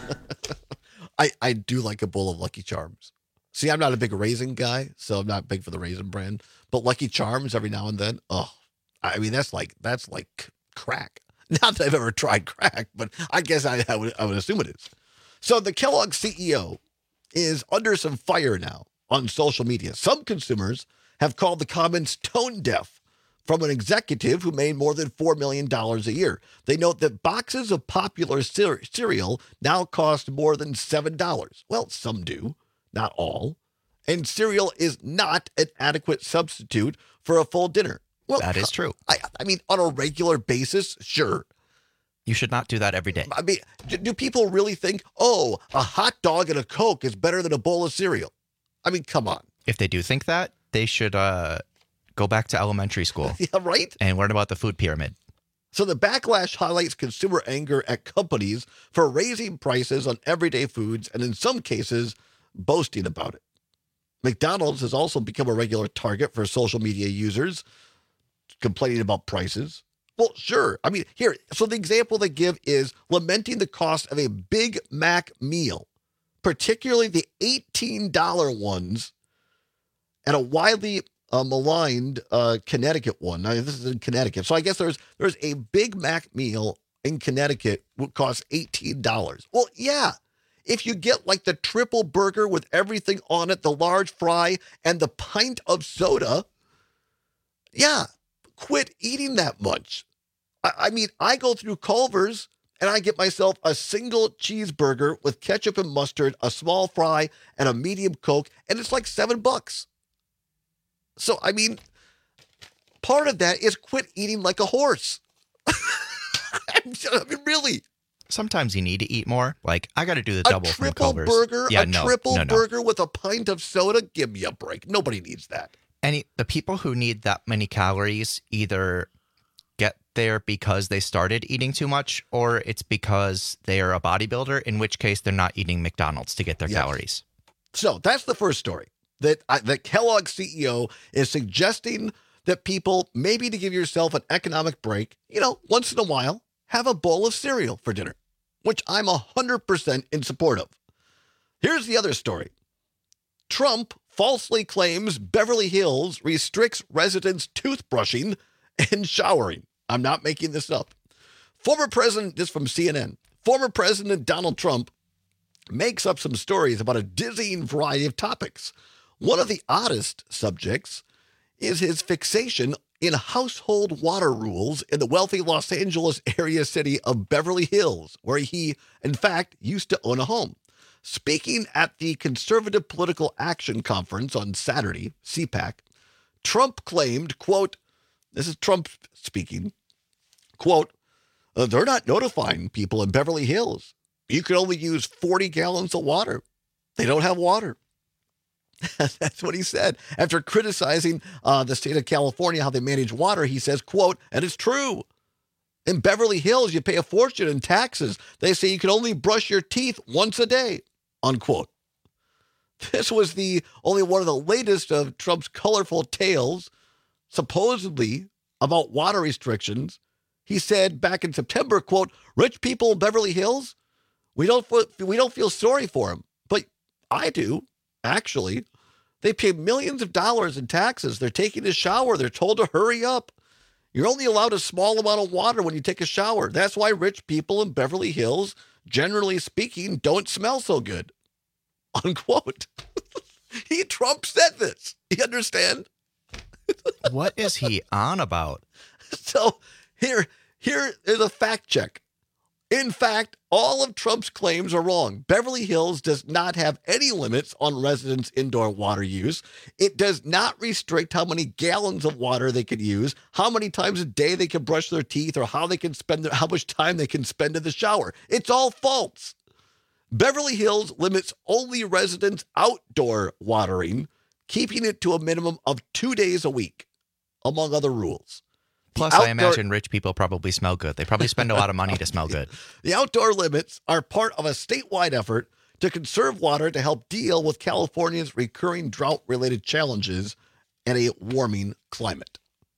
I, I do like a bowl of Lucky Charms. See, I'm not a big raisin guy, so I'm not big for the Raisin Bran. But Lucky Charms every now and then, oh, I mean, that's like that's like crack. Not that I've ever tried crack, but I guess I, I would I would assume it is. So the Kellogg C E O is under some fire now on social media. Some consumers have called the comments tone deaf from an executive who made more than four million dollars a year. They note that boxes of popular cere- cereal now cost more than seven dollars. Well, some do, not all. And cereal is not an adequate substitute for a full dinner. Well, that is true. I, I mean, on a regular basis, sure. You should not do that every day. I mean, do, do people really think, oh, a hot dog and a Coke is better than a bowl of cereal? I mean, come on. If they do think that, they should uh, go back to elementary school. Yeah, right? And learn about the food pyramid. So the backlash highlights consumer anger at companies for raising prices on everyday foods and in some cases, boasting about it. McDonald's has also become a regular target for social media users complaining about prices. Well, sure. I mean, here, so the example they give is lamenting the cost of a Big Mac meal, particularly the eighteen dollars ones at a widely uh, maligned uh, Connecticut one. Now, this is in Connecticut. So I guess there's there's a Big Mac meal in Connecticut would cost eighteen dollars. Well, yeah. If you get like the triple burger with everything on it, the large fry, and the pint of soda, yeah, quit eating that much. I, I mean, I go through Culver's and I get myself a single cheeseburger with ketchup and mustard, a small fry, and a medium Coke, and it's like seven bucks. So, I mean, part of that is quit eating like a horse. I mean, really. Sometimes you need to eat more. Like, I got to do the A double from triple Culver's. burger, yeah, a no, triple no, no. burger with a pint of soda? Give me a break. Nobody needs that. Any the people who need that many calories either get there because they started eating too much, or it's because they are a bodybuilder, in which case they're not eating McDonald's to get their Yes. calories. So that's the first story, that uh, that Kellogg C E O is suggesting that people, maybe to give yourself an economic break, you know, once in a while, have a bowl of cereal for dinner, which I'm one hundred percent in support of. Here's the other story. Trump falsely claims Beverly Hills restricts residents' toothbrushing and showering. I'm not making this up. Former President, this from C N N, former President Donald Trump makes up some stories about a dizzying variety of topics. One of the oddest subjects is his fixation in household water rules in the wealthy Los Angeles area city of Beverly Hills, where he, in fact, used to own a home. Speaking at the Conservative Political Action Conference on Saturday, C PAC, Trump claimed, quote, this is Trump speaking, quote, uh, they're not notifying people in Beverly Hills. You can only use forty gallons of water. They don't have water. That's what he said. After criticizing uh, the state of California, how they manage water, he says, quote, and it's true. In Beverly Hills, you pay a fortune in taxes. They say you can only brush your teeth once a day, unquote. This was the only one of the latest of Trump's colorful tales, supposedly about water restrictions. He said back in September, quote, rich people in Beverly Hills, we don't, we don't feel sorry for them. But I do, actually. They pay millions of dollars in taxes. They're taking a shower. They're told to hurry up. You're only allowed a small amount of water when you take a shower. That's why rich people in Beverly Hills, generally speaking, don't smell so good. Unquote. He, Trump said this. You understand? What is he on about? So here, here is a fact check. In fact, all of Trump's claims are wrong. Beverly Hills does not have any limits on residents' indoor water use. It does not restrict how many gallons of water they can use, how many times a day they can brush their teeth, or how they can spend their, how much time they can spend in the shower. It's all false. Beverly Hills limits only residents' outdoor watering, keeping it to a minimum of two days a week, among other rules. Plus, outdoor, I imagine rich people probably smell good. They probably spend a lot of money to smell good. The outdoor limits are part of a statewide effort to conserve water to help deal with California's recurring drought-related challenges and a warming climate.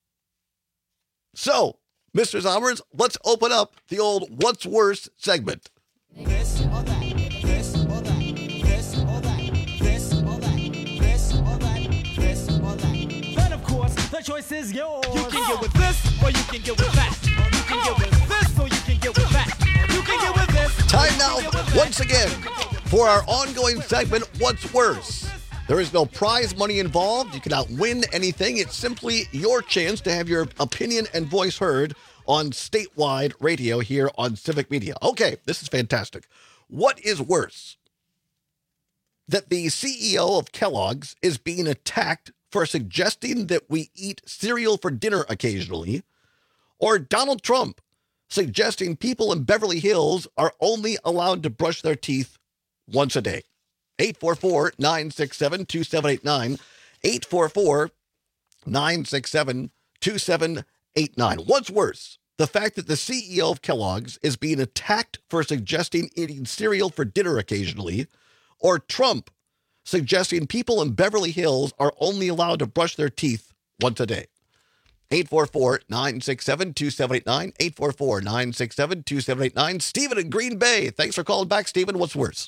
So, Mister Zommers, let's open up the old What's Worse segment. This or that, this or that, this or that, this or that, this or that, this or that. Then, of course, the choice is yours. You can get with this or you can get with that. You can get with this or you can get with that. You can get with this. Time now, once again, for our ongoing segment, What's Worse? There is no prize money involved. You cannot win anything. It's simply your chance to have your opinion and voice heard on statewide radio here on Civic Media. Okay, this is fantastic. What is worse? That the C E O of Kellogg's is being attacked for suggesting that we eat cereal for dinner occasionally, or Donald Trump suggesting people in Beverly Hills are only allowed to brush their teeth once a day? eight four four, nine six seven, two seven eight nine, eight four four, nine six seven, two seven eight nine. What's worse, the fact that the C E O of Kellogg's is being attacked for suggesting eating cereal for dinner occasionally, or Trump suggesting people in Beverly Hills are only allowed to brush their teeth once a day? eight four four, nine six seven, two seven eight nine, eight four four, nine six seven, two seven eight nine. Stephen in Green Bay. Thanks for calling back, Stephen. What's worse?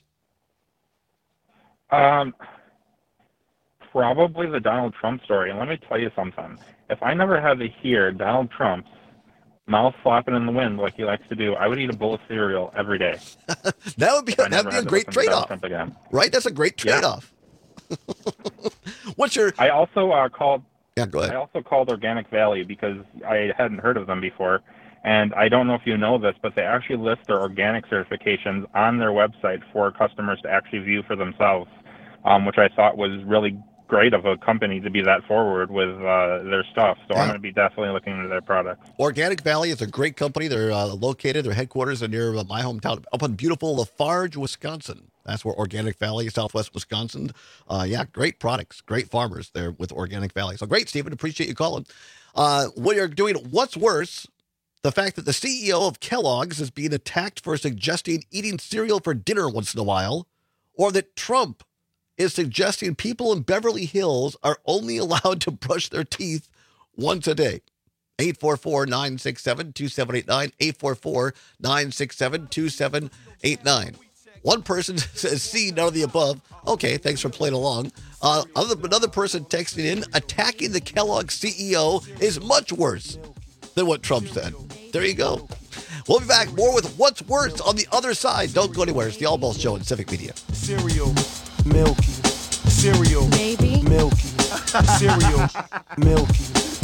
Um, probably the Donald Trump story. And let me tell you something. If I never had to hear Donald Trump's mouth flopping in the wind like he likes to do, I would eat a bowl of cereal every day. That would be, that'd be a great trade-off. Right? That's a great trade-off. Yeah. What's your... I also uh, called... Yeah, go ahead. I also called Organic Valley because I hadn't heard of them before. And I don't know if you know this, but they actually list their organic certifications on their website for customers to actually view for themselves, um, which I thought was really great of a company to be that forward with uh, their stuff. So yeah. I'm going to be definitely looking into their products. Organic Valley is a great company. They're uh, located, their headquarters are near uh, my hometown, up in beautiful Lafarge, Wisconsin. That's where Organic Valley, Southwest Wisconsin. Uh, yeah, great products, great farmers there with Organic Valley. So great, Stephen. Appreciate you calling. Uh, what you're doing, what's worse? The fact that the C E O of Kellogg's is being attacked for suggesting eating cereal for dinner once in a while, or that Trump is suggesting people in Beverly Hills are only allowed to brush their teeth once a day. eight four four, nine six seven, two seven eight nine, eight four four, nine six seven, two seven eight nine. One person says C, none of the above. Okay, thanks for playing along. Uh, other, another person texting in, attacking the Kellogg C E O is much worse than what Trump said. There you go. We'll be back more with What's Worse on the other side. Don't go anywhere. It's the All Balls Show in Civic Media. Cereal, milky. Cereal, baby. Milky. Cereal, milky.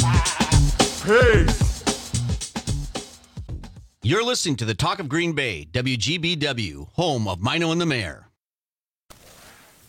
Peace. You're listening to the Talk of Green Bay, W G B W, home of Mino and the Mayor.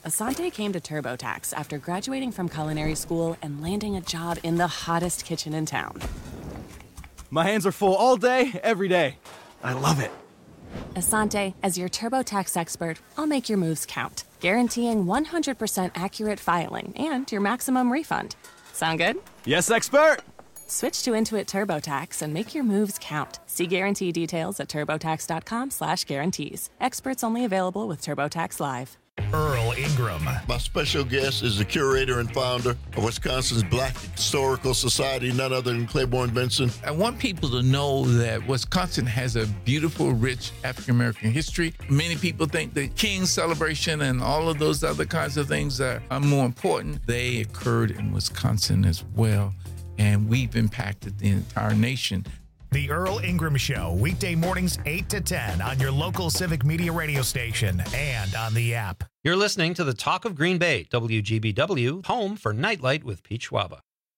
Asante came to TurboTax after graduating from culinary school and landing a job in the hottest kitchen in town. My hands are full all day, every day. I love it. Asante, as your TurboTax expert, I'll make your moves count, guaranteeing one hundred percent accurate filing and your maximum refund. Sound good? Yes, expert! Switch to Intuit TurboTax and make your moves count. See guarantee details at turbotax.com slash guarantees. Experts only available with TurboTax Live. Earl Ingram. My special guest is the curator and founder of Wisconsin's Black Historical Society, none other than Claiborne Benson. I want people to know that Wisconsin has a beautiful, rich African-American history. Many people think the King celebration and all of those other kinds of things are, are more important. They occurred in Wisconsin as well, and we've impacted the entire nation. The Earl Ingram Show, weekday mornings eight to ten on your local Civic Media radio station and on the app. You're listening to the Talk of Green Bay, W G B W, home for Nightlight with Pete Schwaba.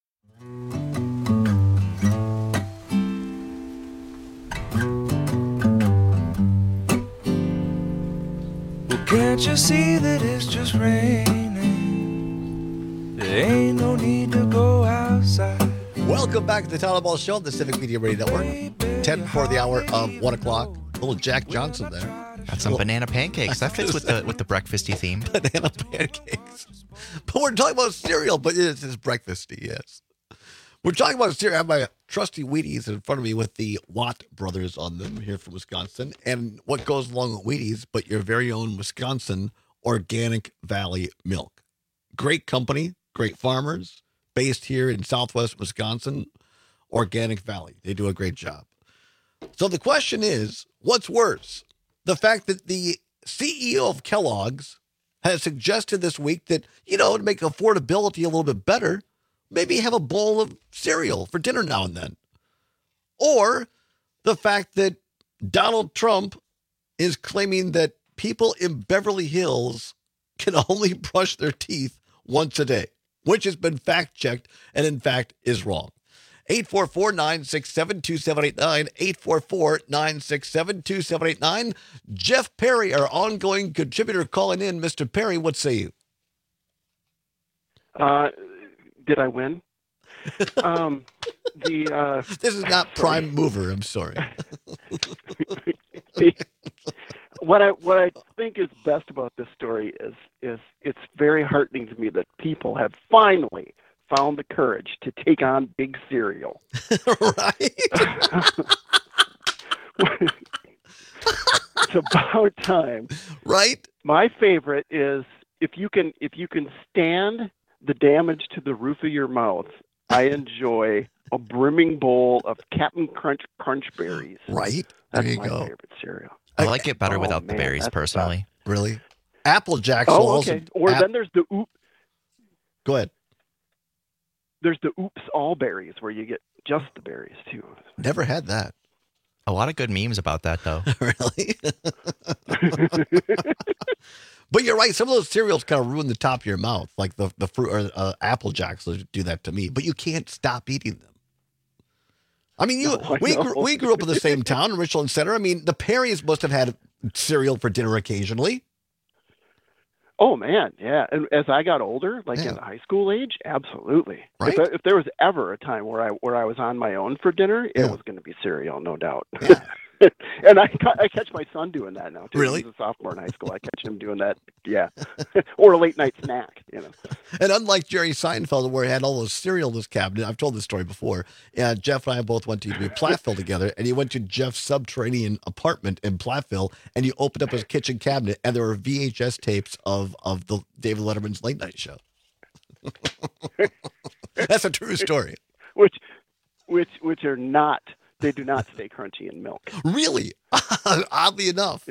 Well, can't you see that it's just raining? There ain't no need to go outside. Welcome back to the Tyler Ball Show on the Civic Media Radio Network. ten before the hour of one o'clock. A little Jack Johnson there. Got some Well, banana pancakes. That fits with the with the breakfasty theme. Banana pancakes. But we're talking about cereal, but it's, it's breakfasty, yes. We're talking about cereal. I have my trusty Wheaties in front of me with the Watt brothers on them here from Wisconsin. And what goes along with Wheaties, but your very own Wisconsin Organic Valley milk. Great company, great farmers. Based here in Southwest Wisconsin, Organic Valley. They do a great job. So the question is, what's worse? The fact that the C E O of Kellogg's has suggested this week that, you know, to make affordability a little bit better, maybe have a bowl of cereal for dinner now and then. Or the fact that Donald Trump is claiming that people in Beverly Hills can only brush their teeth once a day, which has been fact-checked and, in fact, is wrong. eight four four, nine six seven, two seven eight nine, eight four four, nine six seven, two seven eight nine. Jeff Perry, our ongoing contributor, calling in. Mister Perry, what say you? Uh, did I win? um, the uh, This is not Prime Mover, I'm sorry. the, what I what I think is best about this story is is it's very heartening to me that people have finally found the courage to take on big cereal. Right. It's about time. Right. My favorite is if you can if you can stand the damage to the roof of your mouth, I enjoy a brimming bowl of Captain Crunch Crunch Berries. Right. That's There you my go. favorite cereal. I like it better Oh, without the man, berries, that's the personally. Really? Apple Jacks will Oh, also- okay. Or App- then there's the oop. Go ahead. There's the oops all berries where you get just the berries too. Never had that. A lot of good memes about that, though. Really? But you're right. Some of those cereals kind of ruin the top of your mouth, like the the fruit or uh, Apple Jacks do that to me. But you can't stop eating them. I mean, you No, I we know. grew, we grew up in the same town in Richland Center. I mean, the Perrys must have had cereal for dinner occasionally. Oh man, yeah. And as I got older, like in high school age, absolutely. Right? If, if there was ever a time where I where I was on my own for dinner, it was going to be cereal, no doubt. And I ca- I catch my son doing that now too. Really? He's a sophomore in high school. I catch him doing that. Yeah, or a late night snack. You know. And unlike Jerry Seinfeld, where he had all those cereal in his cabinet, I've told this story before. Yeah, Jeff and I both went to Platteville together, and he went to Jeff's subterranean apartment in Platteville, and he opened up his kitchen cabinet, and there were V H S tapes of of the David Letterman's Late Night Show. That's a true story. Which, which, which are not. They do not stay crunchy in milk. Really? Oddly enough.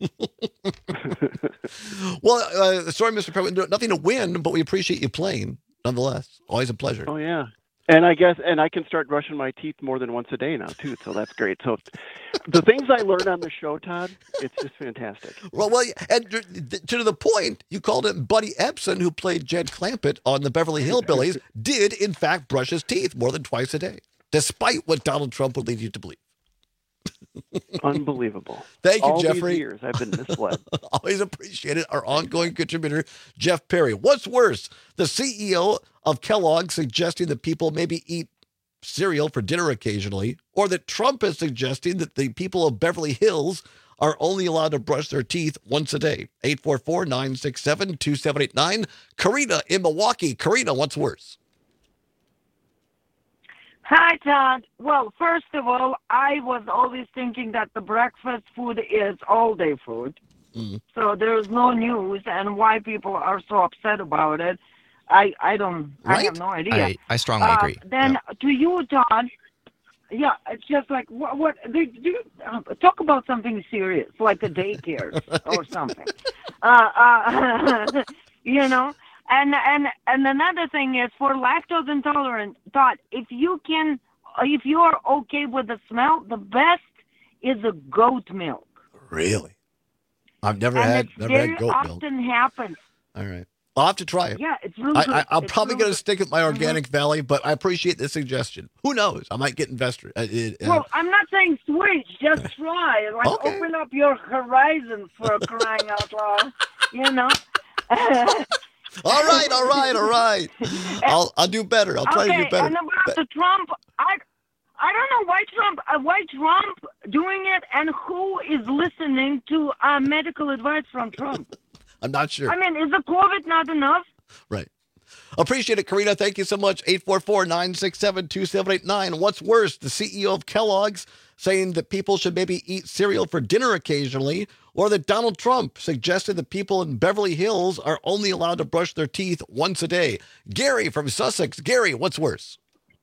Well, uh, sorry, Mister Perry, nothing to win, but we appreciate you playing nonetheless. Always a pleasure. Oh yeah. And I guess, and I can start brushing my teeth more than once a day now too. So that's great. So the things I learn on the show, Todd, it's just fantastic. Well, well, and to the point, you called it Buddy Epson, who played Jed Clampett on the Beverly Hillbillies, did in fact brush his teeth more than twice a day, despite what Donald Trump would lead you to believe. Unbelievable. Thank you, All Jeffrey. These years I've been misled. Always appreciate it. Our ongoing contributor, Jeff Perry. What's worse, the C E O of Kellogg suggesting that people maybe eat cereal for dinner occasionally, or that Trump is suggesting that the people of Beverly Hills are only allowed to brush their teeth once a day? eight four four, nine six seven, two seven eight nine. Karina in Milwaukee. Karina, what's worse? Hi, Todd. Well, first of all, I was always thinking that the breakfast food is all-day food. Mm. So there's no news, and why people are so upset about it, I, I don't, I have no idea. I, I strongly Uh, agree. Then to you, Todd, yeah, it's just like, what, what do, do you, uh, talk about something serious, like a daycare or something. Uh, uh, you know? And and and another thing is, for lactose intolerant, Todd, if you can, if you are okay with the smell, the best is a goat milk. Really? I've never and had it's never very had goat milk. often happens. All right. I'll have to try it. Yeah, it's really I, good. I, I'm It's probably really going to good. stick with my Organic Valley, but I appreciate the suggestion. Who knows? I might get invested. Uh, it, uh, Well, I'm not saying switch, just try. Like, Okay. open up your horizons for crying out loud, you know? all right, all right, all right. I'll I'll do better. I'll try okay, to do better. and about the Trump, I, I don't know why Trump, uh, why Trump doing it, and who is listening to uh, medical advice from Trump. I'm not sure. I mean, is the COVID not enough? Right. Appreciate it, Karina. Thank you so much. eight four four, nine six seven, two seven eight nine. What's worse, the C E O of Kellogg's saying that people should maybe eat cereal for dinner occasionally, or that Donald Trump suggested that people in Beverly Hills are only allowed to brush their teeth once a day? Gary from Sussex. Gary, what's worse?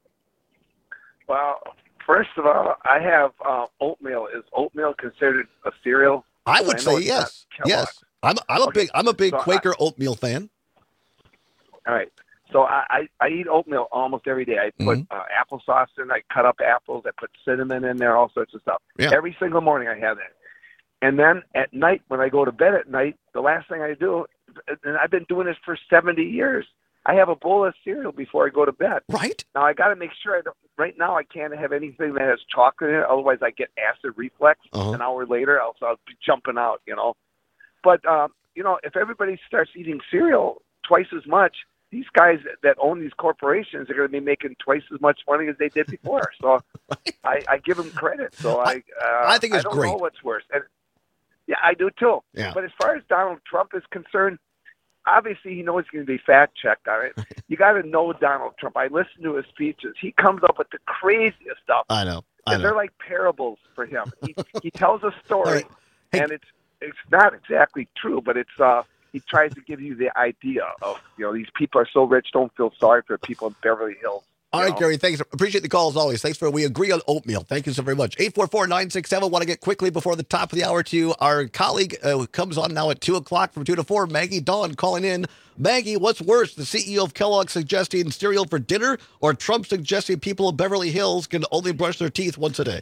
Well, first of all, I have uh, oatmeal. Is oatmeal considered a cereal? I would know say it's yes. not Kellogg's. Yes. I'm I'm a Okay, big I'm a big so I- Quaker oatmeal fan. All right. So I, I, I eat oatmeal almost every day. I put Mhm. uh, applesauce in. I cut up apples. I put cinnamon in there, all sorts of stuff. Yeah. Every single morning I have that. And then at night, when I go to bed at night, the last thing I do, and I've been doing this for seventy years, I have a bowl of cereal before I go to bed. Right. Now I got to make sure I don't. Right now I can't have anything that has chocolate in it, otherwise I get acid reflux. Uh-huh. An hour later, I'll, I'll be jumping out. You know. But um, you know, if everybody starts eating cereal twice as much, these guys that own these corporations are going to be making twice as much money as they did before. So I, I give them credit. So I, uh, I think it's I don't great. know what's worse. And, yeah, I do too. Yeah. But as far as Donald Trump is concerned, obviously he knows he's going to be fact checked on it. You got to know Donald Trump. I listen to his speeches. He comes up with the craziest stuff. I know. I And know. they're like parables for him. He, he tells a story, right. Hey. and it's it's not exactly true, but it's uh he tries to give you the idea of, you know, these people are so rich, don't feel sorry for people in Beverly Hills. All right, Gary, thanks. Appreciate the call as always. Thanks for, we agree on oatmeal. Thank you so very much. eight four four, nine six seven. Want to get quickly before the top of the hour to our colleague uh, who comes on now at two o'clock from two to four, Maggie Dawn calling in. Maggie, what's worse, the C E O of Kellogg suggesting cereal for dinner, or Trump suggesting people of Beverly Hills can only brush their teeth once a day?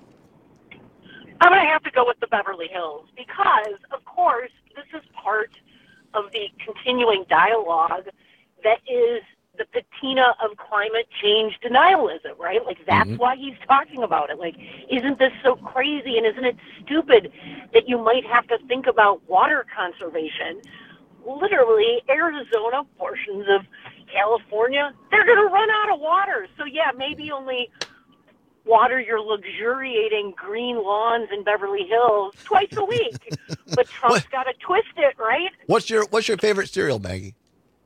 I'm going to have to go with the Beverly Hills because, of course, this is part of the continuing dialogue that is the patina of climate change denialism, right? Like, that's Mhm. why he's talking about it. Like, isn't this so crazy, and isn't it stupid that you might have to think about water conservation? Literally, Arizona, portions of California, they're going to run out of water. So, yeah, maybe only water your luxuriating green lawns in Beverly Hills twice a week. But Trump's got to twist it, right? What's your What's your favorite cereal, Maggie?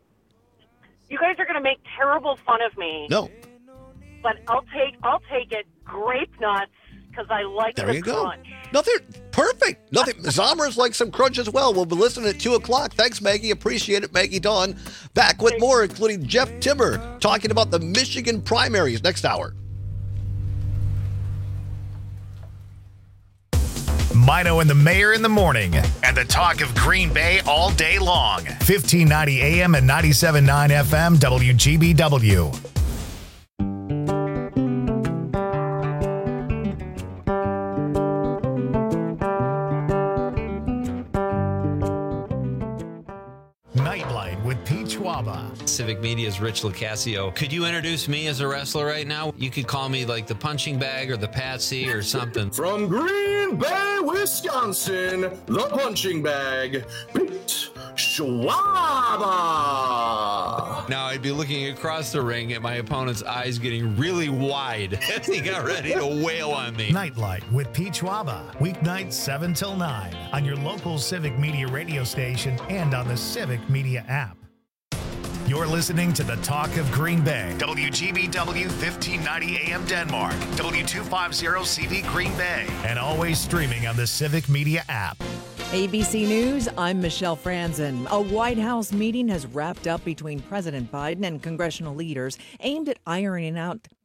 You guys are going to make terrible fun of me. No. But I'll take I'll take it. Grape nuts, because I like There the you go. crunch. Nothing perfect. Nothing. Zomers like some crunch as well. We'll be listening at two o'clock. Thanks, Maggie. Appreciate it, Maggie Dawn. Back with more, including Jeff Timmer talking about the Michigan primaries next hour. Mino and the Mayor in the morning, and the talk of Green Bay all day long. fifteen ninety A M and ninety-seven point nine F M W G B W. Nightlight Nightlight with Pete Schwaba. Civic Media's Rich Lucasio. Could you introduce me as a wrestler right now? You could call me like the punching bag or the patsy or something. From Green Bay, Wisconsin, the punching bag, Pete Schwaba. Now I'd be looking across the ring at my opponent's eyes getting really wide as he got ready to wail on me. Nightlight with Pete Schwaba. Weeknights seven till nine on your local Civic Media radio station and on the Civic Media app. You're listening to the Talk of Green Bay. W G B W fifteen ninety A M Denmark. W two fifty C V Green Bay. And always streaming on the Civic Media app. A B C News, I'm Michelle Franzen. A White House meeting has wrapped up between President Biden and congressional leaders aimed at ironing out